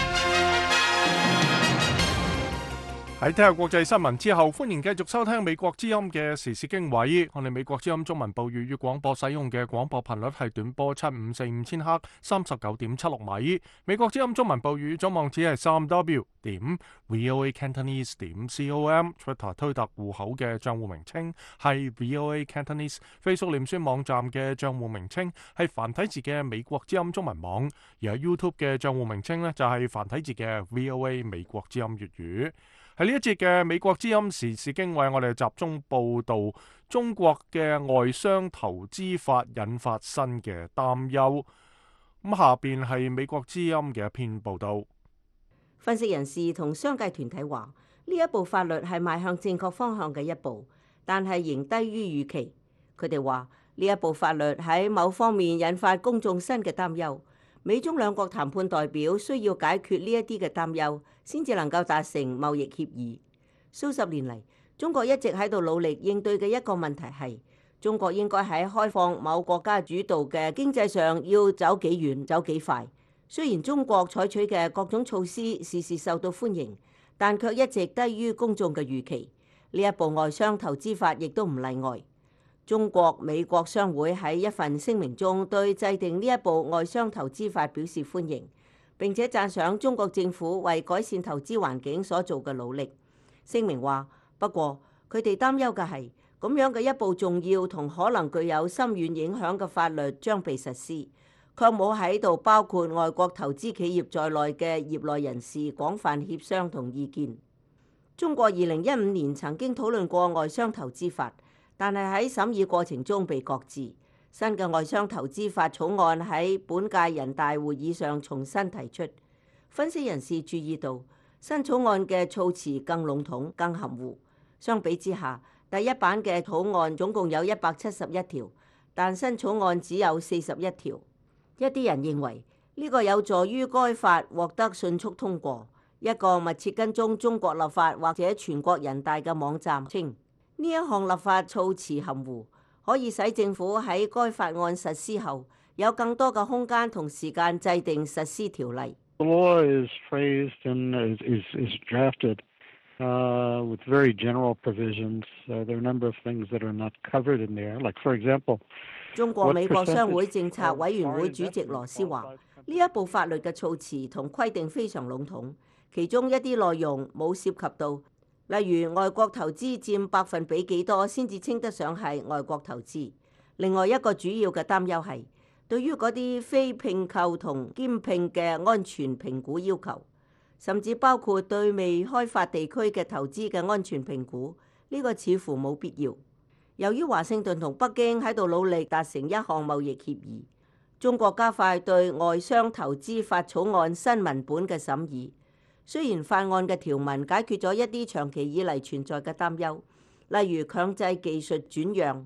喺聽下國際新聞之後，歡迎繼續收聽美國之音嘅時事經緯。我哋美國之音中文部粵語廣播使用嘅廣播頻率係短波七五四五千赫，三十九點七六米。美國之音中文部粵語總網址係三 w 點 voa cantonese 點 com。Twitter 推特戶口嘅賬戶名稱係 voa cantonese。Facebook 臉書網站嘅賬戶名稱係繁體字嘅美國之音中文網。而喺 YouTube 嘅賬戶名稱呢，就係繁體字嘅 voa 美國之音粵語。喺呢一節嘅美國之音時事經緯，我哋集中報道中國嘅外商投資法引發新嘅擔憂。咁下邊係美國之音嘅一篇報道。 分析人士同商界團體話，呢一部法律係邁向正確方向嘅一步，但係仍低於預期。佢哋話呢一部法律喺某方面引發公眾新嘅擔憂。美中兩國談判代表需要解決呢一啲嘅擔憂，先至能夠達成貿易協議。數十年嚟，中國一直喺度努力應對嘅一個問題係，中國應該喺開放某國家主導嘅經濟上要走幾遠、走幾快。雖然中國採取嘅各種措施時時受到歡迎，但卻一直低於公眾嘅預期。呢一部外商投資法亦都唔例外。中國美國商會喺一份聲明中對制定呢一部外商投資法表示歡迎，並且讚賞中國政府為改善投資環境所做嘅努力。聲明話，不過佢哋擔憂嘅係咁樣嘅一部重要同可能具有深遠影響嘅法律將被實施，卻冇喺度包括外國投資企業在內嘅業內人士廣泛協商同意見。中國二零一五年曾經討論過外商投資法，但係喺審議過程中被擱置。新嘅外商投資法草案喺本屆人大會議上重新提出。分析人士注意到，新草案嘅措辭更籠統、更含糊。相比之下，第一版嘅草案總共有一百七十一條，但新草案只有四十一條。一啲人認為呢個有助於該法獲得迅速通過。一個密切跟蹤中國立法或者全國人大嘅網站稱，呢一項立法措辭含糊，可以使政府喺該法案實施後有更多嘅空間同時間制定實施條例。 The law is phrased and is, is drafted uh, with very general provisions. Uh, there are a number of things that are not covered in there. Like, for example, 中國美國商會政策委員會主席羅斯話：呢一部法律嘅措辭同規定非常籠統，其中一啲內容冇涉及到，例如外國投資佔百分比幾多先至稱得上係外國投資。另外一個主要嘅擔憂係對於嗰啲非併購同兼併嘅安全評估要求，甚至包括對未開發地區嘅投資嘅安全評估，呢個似乎冇必要。由於華盛頓同北京喺度努力達成一項貿易協議，中國加快對外商投資法草案新文本嘅審議。雖然法案嘅條文解決咗一啲長期以嚟存在嘅擔憂，例如強制技術轉讓、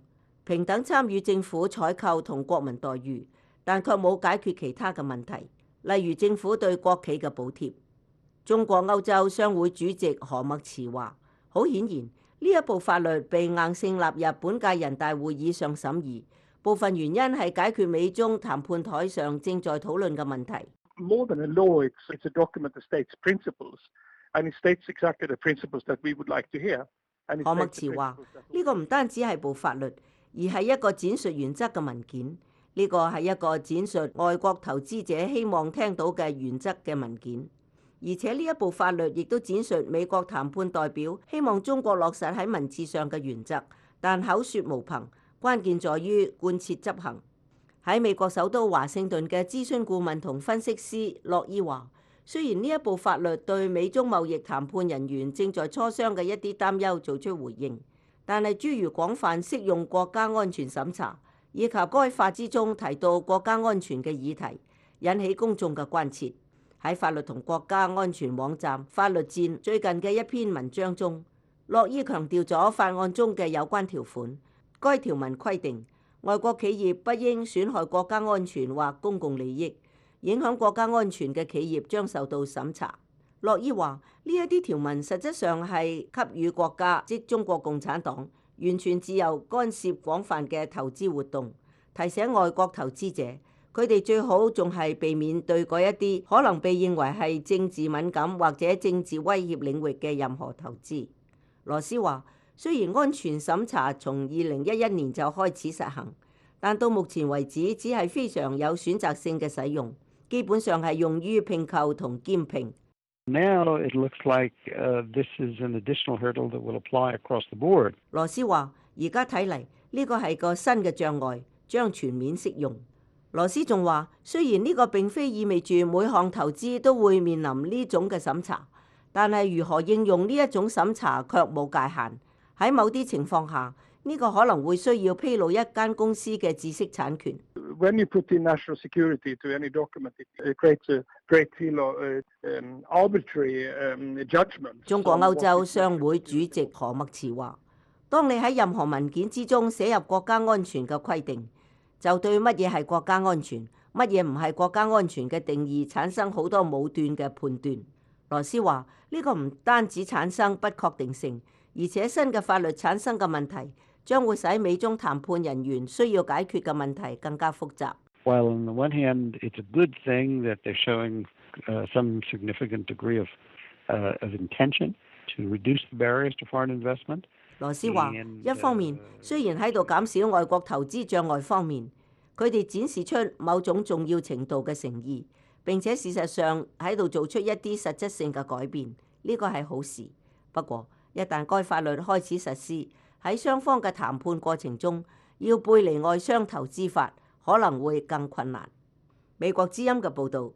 平等參與政府採購同國民待遇，但卻冇解決其他嘅問題，例如政府對國企嘅補貼。中國歐洲商會主席何默慈話：好顯然，呢一部法律被硬性納入本屆人大會議上審議，部分原因係解決美中談判台上正在討論嘅問題。 More than a law, it's, it's a document that states principles, and it states exactly the principles that we would like to hear. 何默慈話：呢個唔單止係部法律，而係一個展述原則嘅文件。呢個係一個展述外國投資者希望聽到嘅原則嘅文件。而且呢一部法律亦都展述美國談判代表希望中國落實喺文字上嘅原則，但口說無憑，關鍵在於貫徹執行。喺美國首都華盛頓嘅諮詢顧問同分析師洛伊話：雖然呢一部法律對美中貿易談判人員正在磋商嘅一啲擔憂做出回應，但係諸如廣泛適用國家安全審查，以及該法之中提到國家安全嘅議題，引起公眾嘅關切。喺法律同國家安全網站法律戰最近嘅一篇文章中，洛伊強調咗法案中嘅有關條款。該條文規定，外國企業不應損害國家安全或公共利益，影響國家安全嘅企業將受到審查。洛伊話：呢一啲條文實質上係給予國家，即中國共產黨，完全自由干涉廣泛嘅投資活動，提醒外國投資者，佢哋最好仲係避免對嗰一啲可能被認為係政治敏感或者政治威脅領域嘅任何投資。羅斯話：雖然安全審查從二零一一年就開始實行，但到目前為止只係非常有選擇性嘅使用，基本上係用於併購同兼併。 Now it looks like uh, this is an additional hurdle that will apply across the board. 羅斯話：而家睇嚟呢個係個新嘅障礙，將全面適用。羅斯仲話：雖然呢個並非意味住每項投資都會面臨呢種嘅審查，但係如何應用呢一種審查卻冇界限。喺某啲情況下，呢個可能會需要披露一間公司嘅知識產權。 When you put in national security to any document, it creates a great deal of um, arbitrary um, judgment. 中國歐洲商會主席何默慈話：當你喺任何文件之中寫入國家安全嘅規定，就對乜嘢係國家安全，乜嘢唔係國家安全嘅定義產生好多武斷嘅判斷。羅斯話：呢個唔單止產生不確定性，而且新嘅法律產生嘅問題將會使美中談判人員需要解決嘅問題更加複雜。 While on the one hand, it's a good thing that they're showing uh, some significant degree of, uh, of intention to reduce the barriers to foreign investment. 羅斯話：一方面，雖然喺度減少外國投資障礙方面，佢哋展示出某種重要程度嘅誠意，並且事實上喺度做出一啲實質性嘅改變，呢個係好事。不過，一旦該法律開始實施，喺雙方嘅談判過程中，要背離外商投資法可能會更困難。美國之音嘅報導。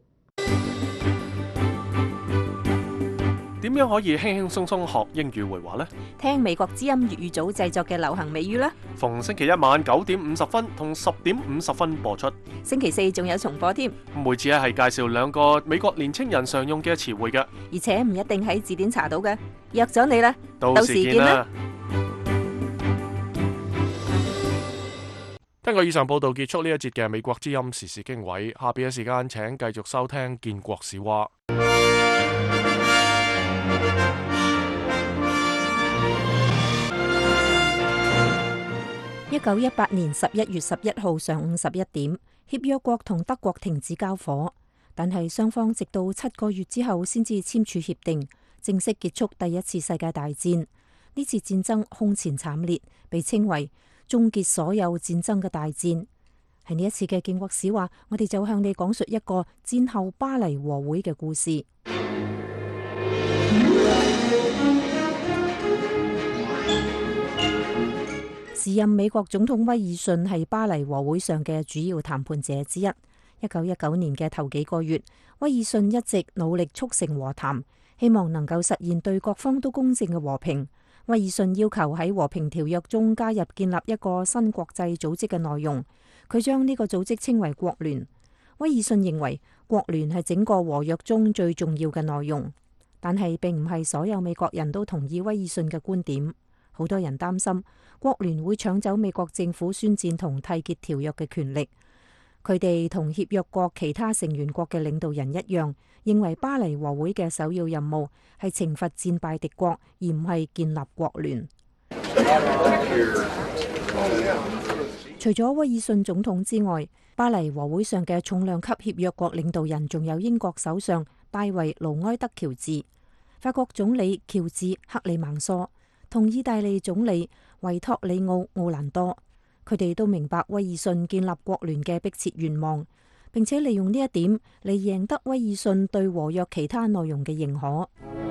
點樣可以輕輕鬆鬆學英語會話呢？ 聽美國之音粵語組製作嘅流行美語啦！ 逢星期一晚九點五十分同十點五十分播出， 星期四仲有重播添。 每次咧係介紹兩個美國年青人常用嘅詞彙嘅， 而且唔一定喺字典查到嘅。約咗你啦， 到時見啦！聽過以上報道，結束呢一節嘅美國之音時事經緯，下邊嘅時間請繼續收聽建國史話。 一九一八年十一月十一號上午十一點，協約國同德國停止交火，但係雙方直到七個月之後先至簽署協定，正式結束第一次世界大戰。呢次戰爭空前慘烈，被稱為終結所有戰爭嘅大戰。喺呢一次嘅建國史話，我哋就向你講述一個戰後巴黎和會嘅故事。時任美國總統威爾遜係巴黎和會上嘅主要談判者之一。一九一九年嘅頭幾個月，威爾遜一直努力促成和談，希望能夠實現對各方都公正嘅和平。威爾遜要求喺和平條約中加入建立一個新國際組織嘅內容，佢將呢個組織稱為國聯。威爾遜認為國聯係整個和約中最重要嘅內容，但係並唔係所有美國人都同意威爾遜嘅觀點。 好多人擔心國聯會搶走美國政府宣戰同締結條約嘅權力。佢哋同協約國其他成員國嘅領導人一樣，認為巴黎和會嘅首要任務係懲罰戰敗敵國，而唔係建立國聯。除咗威爾遜總統之外，巴黎和會上嘅重量級協約國領導人仲有英國首相大衛盧埃德喬治、法國總理喬治克里孟梭同意大利總理維托里奧奧蘭多。佢哋都明白威爾遜建立國聯嘅迫切願望，並且利用呢一點嚟贏得威爾遜對和約其他內容嘅認可。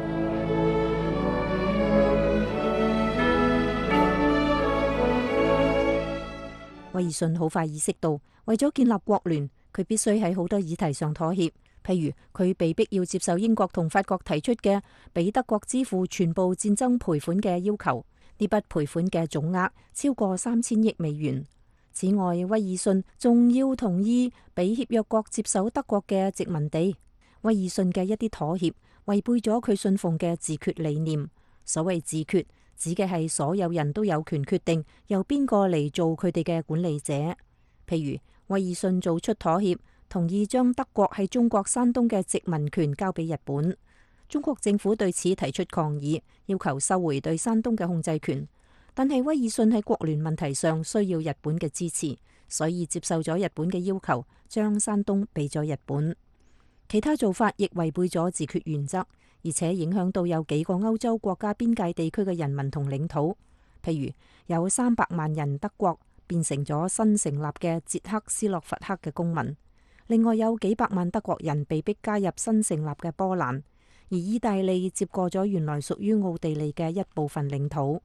威爾遜好快意識到，為咗建立國聯，佢必須喺好多議題上妥協。譬如佢被逼要接受英國同法國提出嘅俾德國支付全部戰爭賠款嘅要求，呢筆賠款嘅總額超過三千億美元。此外，威爾遜仲要同意俾協約國接手德國嘅殖民地。威爾遜嘅一啲妥協違背咗佢信奉嘅自決理念。所謂自決，指嘅係所有人都有權決定由邊個嚟做佢哋嘅管理者。譬如威爾遜做出妥協，同意將德國喺中國山東嘅殖民權交俾日本。中國政府對此提出抗議，要求收回對山東嘅控制權。但係威爾遜喺國聯問題上需要日本嘅支持，所以接受咗日本嘅要求，將山東俾咗日本。其他做法亦違背咗自決原則，而且影響到有幾個歐洲國家邊界地區嘅人民同領土。譬如有三百萬人德國變成咗新成立嘅捷克斯洛伐克嘅公民，另外有幾百萬德國人被迫加入新成立嘅波蘭，而意大利接過咗原來屬於奧地利嘅一部分領土。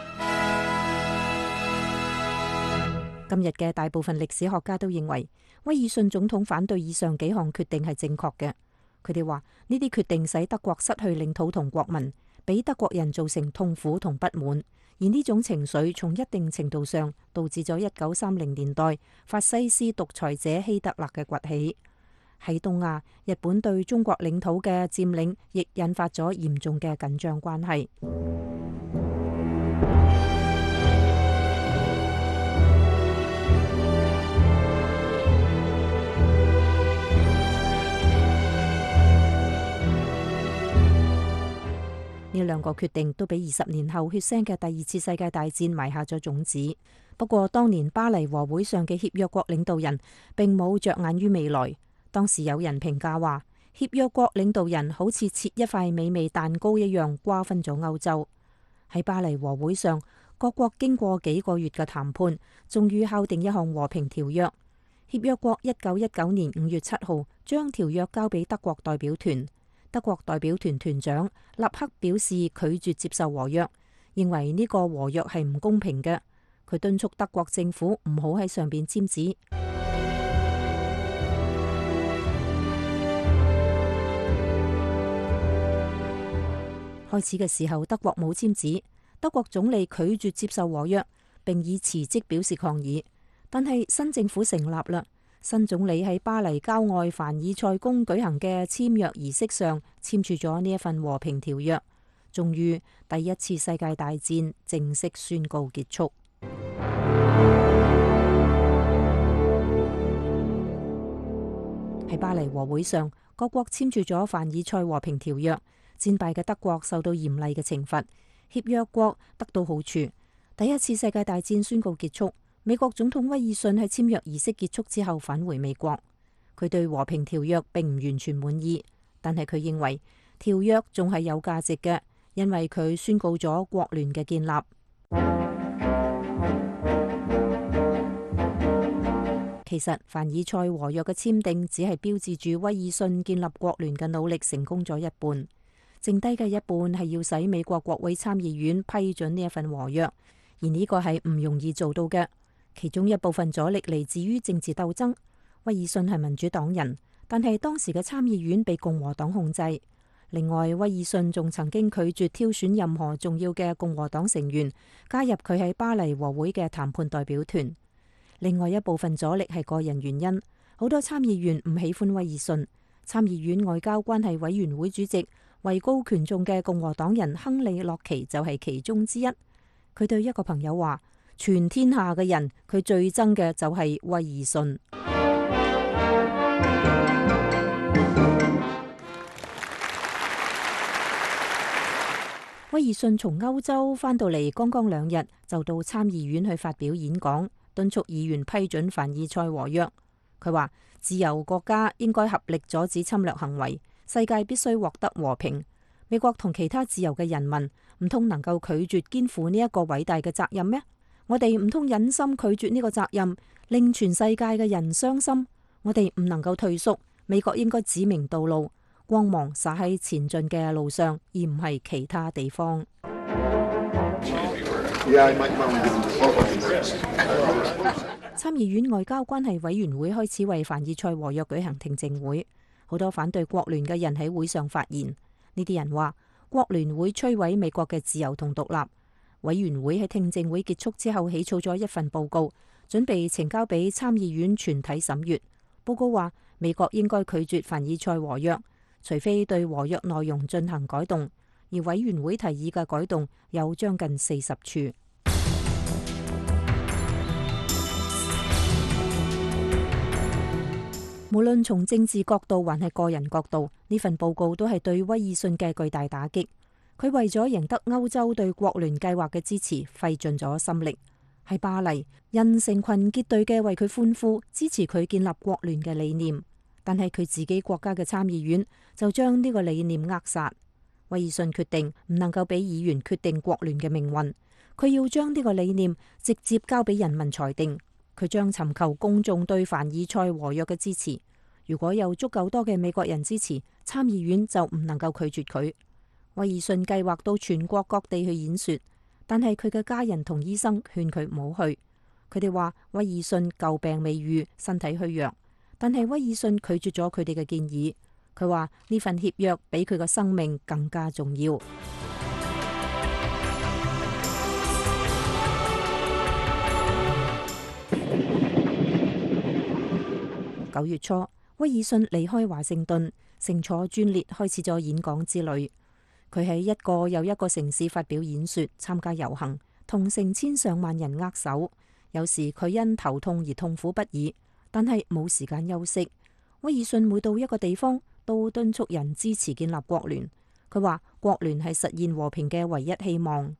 今日嘅大部分歷史學家都認為，威爾遜總統反對以上幾項決定係正確嘅。佢哋話呢啲決定使德國失去領土同國民，俾德國人造成痛苦同不滿，而呢種情緒從一定程度上導致咗一九三零年代法西斯獨裁者希特勒嘅崛起。喺東亞，日本對中國領土嘅佔領亦引發咗嚴重嘅緊張關係。呢兩個決定都俾二十年後血腥嘅第二次世界大戰埋下咗種子。不過，當年巴黎和會上嘅協約國領導人並冇着眼於未來。當時有人評價話，協約國領導人好似切一塊美味蛋糕一樣瓜分咗歐洲。喺巴黎和會上，各國經過幾個月嘅談判，終於敲定一項和平條約。協約國一九一九年五月七號將條約交俾德國代表團。德國代表團團長立刻表示拒絕接受和約，認為呢個和約係唔公平嘅。佢敦促德國政府唔好喺上邊簽字。開始嘅時候，德國冇簽字，德國總理拒絕接受和約，並以辭職表示抗議。但係新政府成立啦。新總理喺巴黎郊外凡爾賽宮舉行嘅簽約儀式上簽署咗呢一份和平條約，終於第一次世界大戰正式宣告結束。喺巴黎和會上，各國簽署咗凡爾賽和平條約，戰敗嘅德國受到嚴厲嘅懲罰，協約國得到好處。第一次世界大戰宣告結束。美國總統威爾遜喺簽約儀式結束之後返回美國，佢對和平條約並唔完全滿意，但係佢認為條約仲係有價值嘅，因為佢宣告咗國聯嘅建立。其實凡爾賽和約嘅簽訂只係標誌住威爾遜建立國聯嘅努力成功咗一半，剩低嘅一半係要使美國國會參議院批准呢一份和約，而呢個係唔容易做到嘅。其中一部分阻力嚟自於政治鬥爭。威爾遜係民主黨人，但係當時嘅參議院被共和黨控制。另外，威爾遜仲曾經拒絕挑選任何重要嘅共和黨成員加入佢喺巴黎和會嘅談判代表團。另外一部分阻力係個人原因，好多參議員唔喜歡威爾遜。參議院外交關係委員會主席位高權重嘅共和黨人亨利·洛奇就係其中之一。 佢對一個朋友話：全天下嘅人，佢最憎嘅就係威爾遜。威爾遜從歐洲返到嚟，剛剛兩日就到參議院去發表演講，敦促議員批准凡爾賽和約。佢話：自由國家應該合力阻止侵略行為，世界必須獲得和平。美國同其他自由嘅人民唔通能夠拒絕肩負呢一個偉大嘅責任咩？我哋唔通忍心拒絕呢個責任，令全世界嘅人傷心？我哋唔能夠退縮，美國應該指明道路，光芒灑喺前進嘅路上，而唔係其他地方。參議院外交關係委員會開始為凡爾賽和約舉行聽證會，好多反對國聯嘅人喺會上發言。呢啲人話國聯會摧毀美國嘅自由同獨立。委員會喺聽證會結束之後起草咗一份報告，準備呈交俾參議院全體審閱。報告話美國應該拒絕凡爾賽和約，除非對和約內容進行改動，而委員會提議嘅改動有將近四十處。無論從政治角度還係個人角度，呢份報告都係對威爾遜嘅巨大打擊。佢為咗贏得歐洲對國聯計劃嘅支持，費盡咗心力。喺巴黎，人成群結隊嘅為佢歡呼，支持佢建立國聯嘅理念。但係佢自己國家嘅參議院就將呢個理念扼殺。威爾遜決定唔能夠俾議員決定國聯嘅命運，佢要將呢個理念直接交俾人民裁定。佢將尋求公眾對凡爾賽和約嘅支持。如果有足夠多嘅美國人支持，參議院就唔能夠拒絕佢。威爾遜計劃到全國各地去演說，但係佢嘅家人同醫生勸佢唔好去。佢哋話威爾遜舊病未癒，身體虛弱，但係威爾遜拒絕咗佢哋嘅建議。佢話呢份協約比佢嘅生命更加重要。九月初，威爾遜離開華盛頓，乘坐專列開始咗演講之旅。佢喺一個又一個城市發表演說，參加遊行，同成千上萬人握手。有時佢因頭痛而痛苦不已，但係冇時間休息。威爾遜每到一個地方，都敦促人支持建立國聯。佢話國聯係實現和平嘅唯一希望。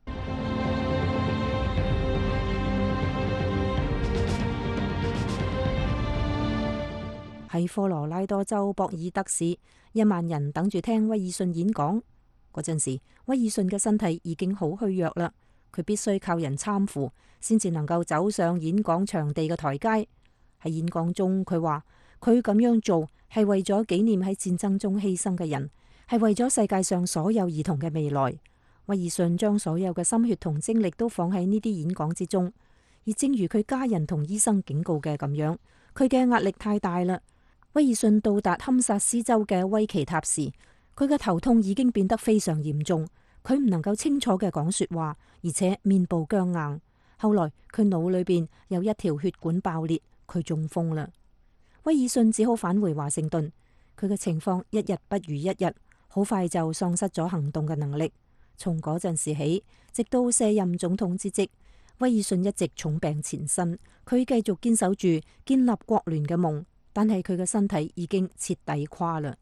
喺科羅拉多州博爾德市，一萬人等住聽威爾遜演講。嗰陣時，威爾遜嘅身體已經好虛弱啦，佢必須靠人攙扶，先至能夠走上演講場地嘅台階。喺演講中，佢話佢咁樣做係為咗紀念喺戰爭中犧牲嘅人，係為咗世界上所有兒童嘅未來。威爾遜將所有嘅心血同精力都放喺呢啲演講之中，而正如佢家人同醫生警告嘅咁樣，佢嘅壓力太大啦。威爾遜到達堪薩斯州嘅威奇塔時，佢嘅頭痛已經變得非常嚴重，佢唔能夠清楚嘅講說話，而且面部僵硬。後來佢腦裏邊有一條血管爆裂，佢中風啦。威爾遜只好返回華盛頓，佢嘅情況一日不如一日，好快就喪失咗行動嘅能力。從嗰陣時起，直到卸任總統之職，威爾遜一直重病纏身，佢繼續堅守住建立國聯嘅夢。但係佢嘅身體已經徹底垮啦。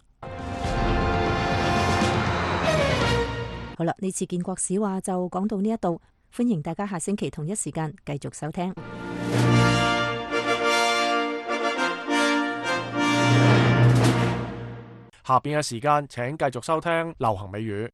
好啦，呢次建國史話就講到呢一度，歡迎大家下星期同一時間繼續收聽。 下邊嘅時間請繼續收聽流行美語。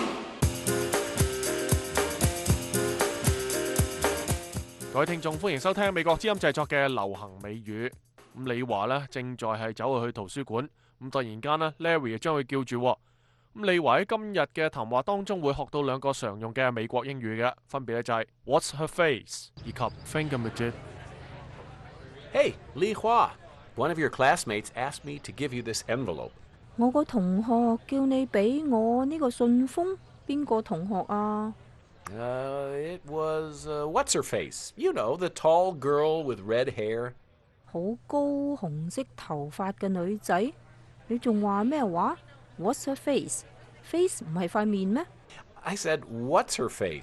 各位聽眾，歡迎收聽美國之音製作嘅流行美語。咁李華呢正在係走去去圖書館，咁突然間呢 Larry 就將佢叫住。咁李華喺今日嘅談話當中會學到兩個常用嘅美國英語嘅，分別咧就係 What's her face 以及 Thingamajig。 Hey， 李華 ，one of your classmates asked me to give you this envelope。 我個同學叫你俾我呢個信封，邊個同學啊？ Uh, it was uh, what's her face? You know, the tall girl with red hair。 好高紅色頭髮嘅女仔，你仲話咩話 ？What's her face？Face 唔係塊面咩？ I said what's her face？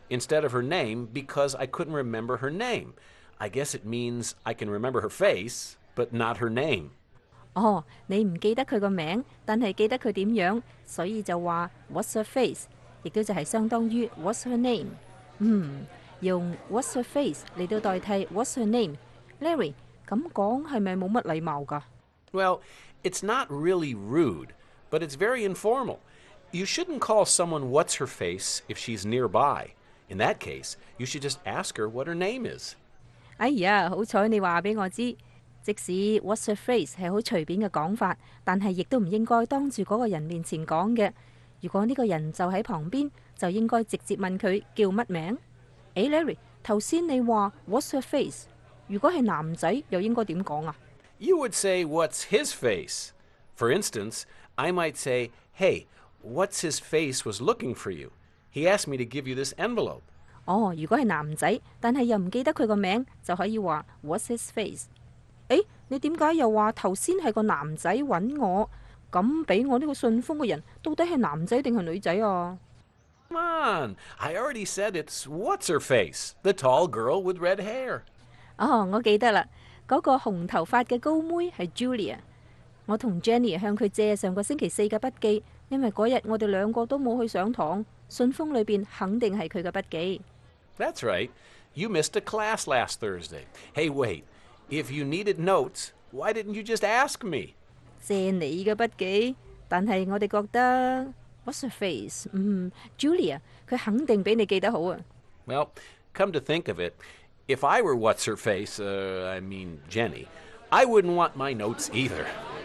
instead of her name because I couldn't remember her name. I guess it means I can remember her face, but not her name. 哦，你唔記得佢個名，但係記得佢點樣，所以就話 What's her face， 亦都就係相當於 What's her name。嗯，用 What's her face 嚟到代替 What's her name。Larry， 咁講係咪冇乜禮貌㗎？ Well, it's not really rude, but it's very informal. You shouldn't call someone what's her face if she's nearby. In that case, you should just ask her what her name is. 哎呀，好彩你話俾我知，即使 What's her face 係好隨便嘅講法，但係亦都唔應該當住嗰個人面前講嘅。如果呢個人就喺旁邊，就應該直接問佢叫乜名。誒 Larry， 頭先你話 What's her face， 如果係男仔又應該點講啊？ You would say, what's his face? For instance, I might say, hey, what's his face was looking for you. He asked me to give you this envelope. 哦，如果係男仔，但係又唔記得佢個名，就可以話 What's his face？ 誒，你點解又話頭先係個男仔揾我？咁俾我呢個信封嘅人，到底係男仔定係女仔啊？ Come on, I already said it's what's her face, the tall girl with red hair. 哦，我記得啦，嗰個紅頭髮嘅高妹係 Julia。我同 Jenny 向佢借上個星期四嘅筆記，因為嗰日我哋兩個都冇去上堂，信封裏邊肯定係佢嘅筆記。 That's right. You missed a class last Thursday. Hey, wait. If you needed notes, why didn't you just ask me? 借你嘅筆記，但係我哋覺得 What's her face？ 嗯 ，Julia 佢肯定比你記得好啊。 Well, come to think of it, if I were what's her face, uh, I mean Jenny, I wouldn't want my notes either.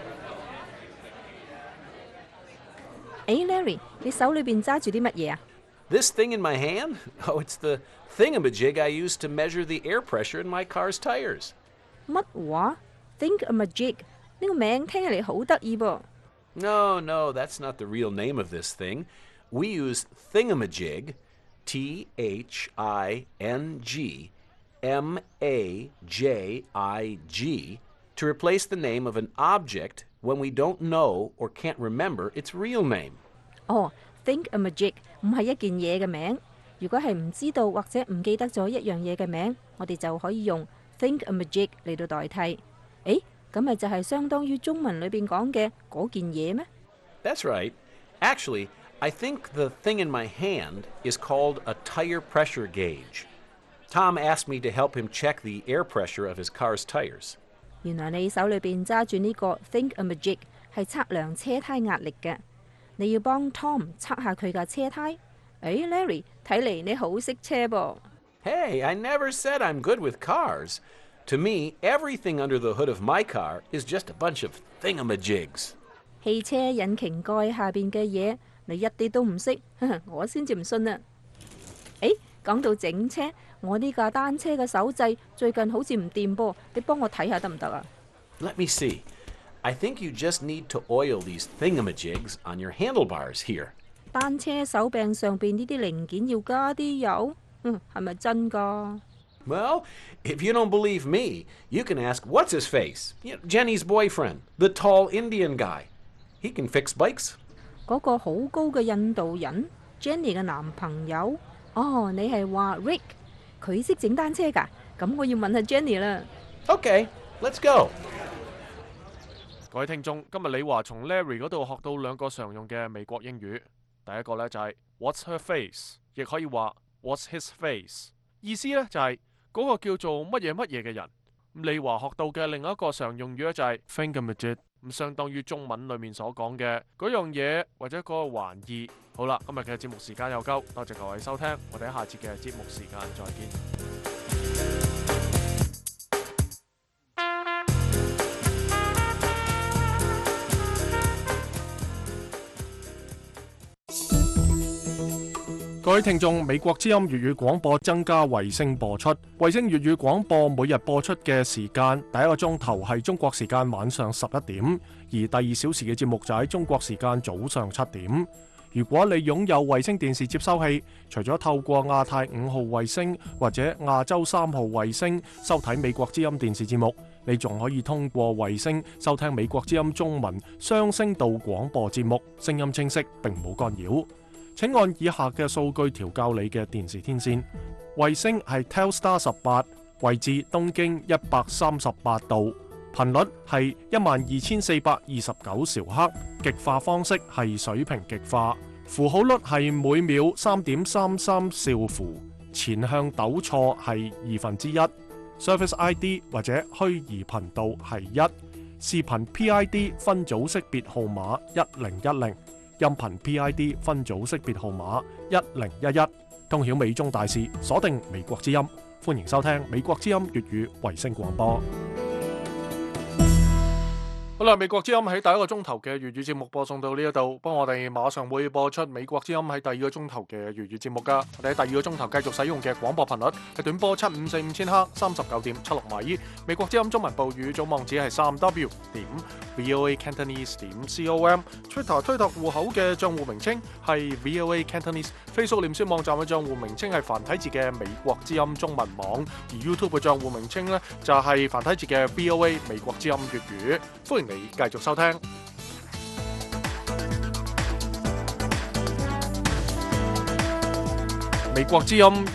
誒 Larry， 你手裏邊揸住啲乜嘢啊？ This thing in my hand? Oh, it's the thingamajig I use to measure the air pressure in my car's tires. 乜話 ？Think-a-majig 呢個名聽起嚟好得意噃。 No, no, that's not the real name of this thing. We use thingamajig, T H I N G M A J I G, to replace the name of an object when we don't know or can't remember its real name. 哦 ，think-a-majig 唔係一件嘢嘅名。如果係唔知道或者唔記得咗一樣嘢嘅名，我哋就可以用 think-a-majig 嚟到代替。誒，咁咪就係相當於中文裏邊講嘅嗰件嘢咩？ That's right. Actually, I think the thing in my hand is called a tire pressure gauge. Tom asked me to help him check the air pressure of his car's tires. 原來你手裏邊揸住呢個 think-a-majig 係測量車胎壓力嘅。你要幫 Tom 測下佢架車胎。誒 Larry， 睇嚟你好識車噃。 Hey, I never said I'm good with cars. To me, everything under the hood of my car is just a bunch of thingamajigs. 汽車引擎蓋下邊嘅嘢，你一啲都唔識，我先至唔信啊！誒，講到整車，我呢架單車嘅手掣最近好似唔掂噃，你幫我睇下得唔得啊？ Let me see. I think you just need to oil these thingamajigs on your handlebars here. 單車手柄上邊呢啲零件要加啲油，嗯，係咪真㗎？ Well, if you don't believe me, you can ask what's his face, you know, Jenny's boyfriend, the tall Indian guy. He can fix bikes. 嗰個好高嘅印度人 Jenny 嘅男朋友，哦，你係話 Rick， 佢識整單車㗎？咁我要問下 Jenny 啦。 Okay, let's go. 各位聽眾，今日李華從 Larry 嗰度學到兩個常用嘅美國英語。第一個呢就係 What's her face， 亦可以話 What's his face， 意思呢就係嗰個叫做乜嘢乜嘢嘅人。李華學到嘅另一個常用語呢就係 thingamajig， 咁相當於中文裡面所講嘅嗰樣嘢或者嗰個玩意。好啦，今日嘅節目時間又夠，多謝各位收聽，我哋喺下次嘅節目時間再見。各位聽眾，美國之音粵語廣播增加衛星播出。衛星粵語廣播每日播出嘅時間，第一個鐘頭係中國時間晚上十一點，而第二小時嘅節目就喺中國時間早上七點。如果你擁有衛星電視接收器，除咗透過亞太五號衛星或者亞洲三號衛星收睇美國之音電視節目，你仲可以通過衛星收聽美國之音中文雙聲道廣播節目，聲音清晰並冇干擾。 請按以下嘅數據調校你嘅電視天線。衛星係 Telstar 十八，位置東經一百三十八度，頻率係一萬二千四百二十九兆赫，極化方式係水平極化，符號率係每秒三點三三兆符，前向抖錯係二分之一，Service I D 或者虛擬頻道係一，視頻 P I D 分組識別號碼一零一零，音頻 P I D 分組識別號碼一零一一，通曉美中大事，鎖定美國之音，歡迎收聽美國之音粵語衛星廣播。好啦，美國之音喺第一個鐘頭嘅粵語節目播送到呢一度，不過我哋馬上會播出美國之音喺第二個鐘頭嘅粵語節目噶。我哋喺第二個鐘頭繼續使用嘅廣播頻率係短波七五四五千赫，三十九點七六米。美國之音中文部語總網址係三 w 點 voa cantonese 點 com。Twitter 推特戶口嘅賬戶名稱係 voa cantonese。Facebook 臉書網站嘅賬戶名稱係繁體字嘅美國之音中文網，而 YouTube 嘅賬戶名稱呢，就係繁體字嘅 voa 美國之音粵語。歡迎你繼續收聽美國之音。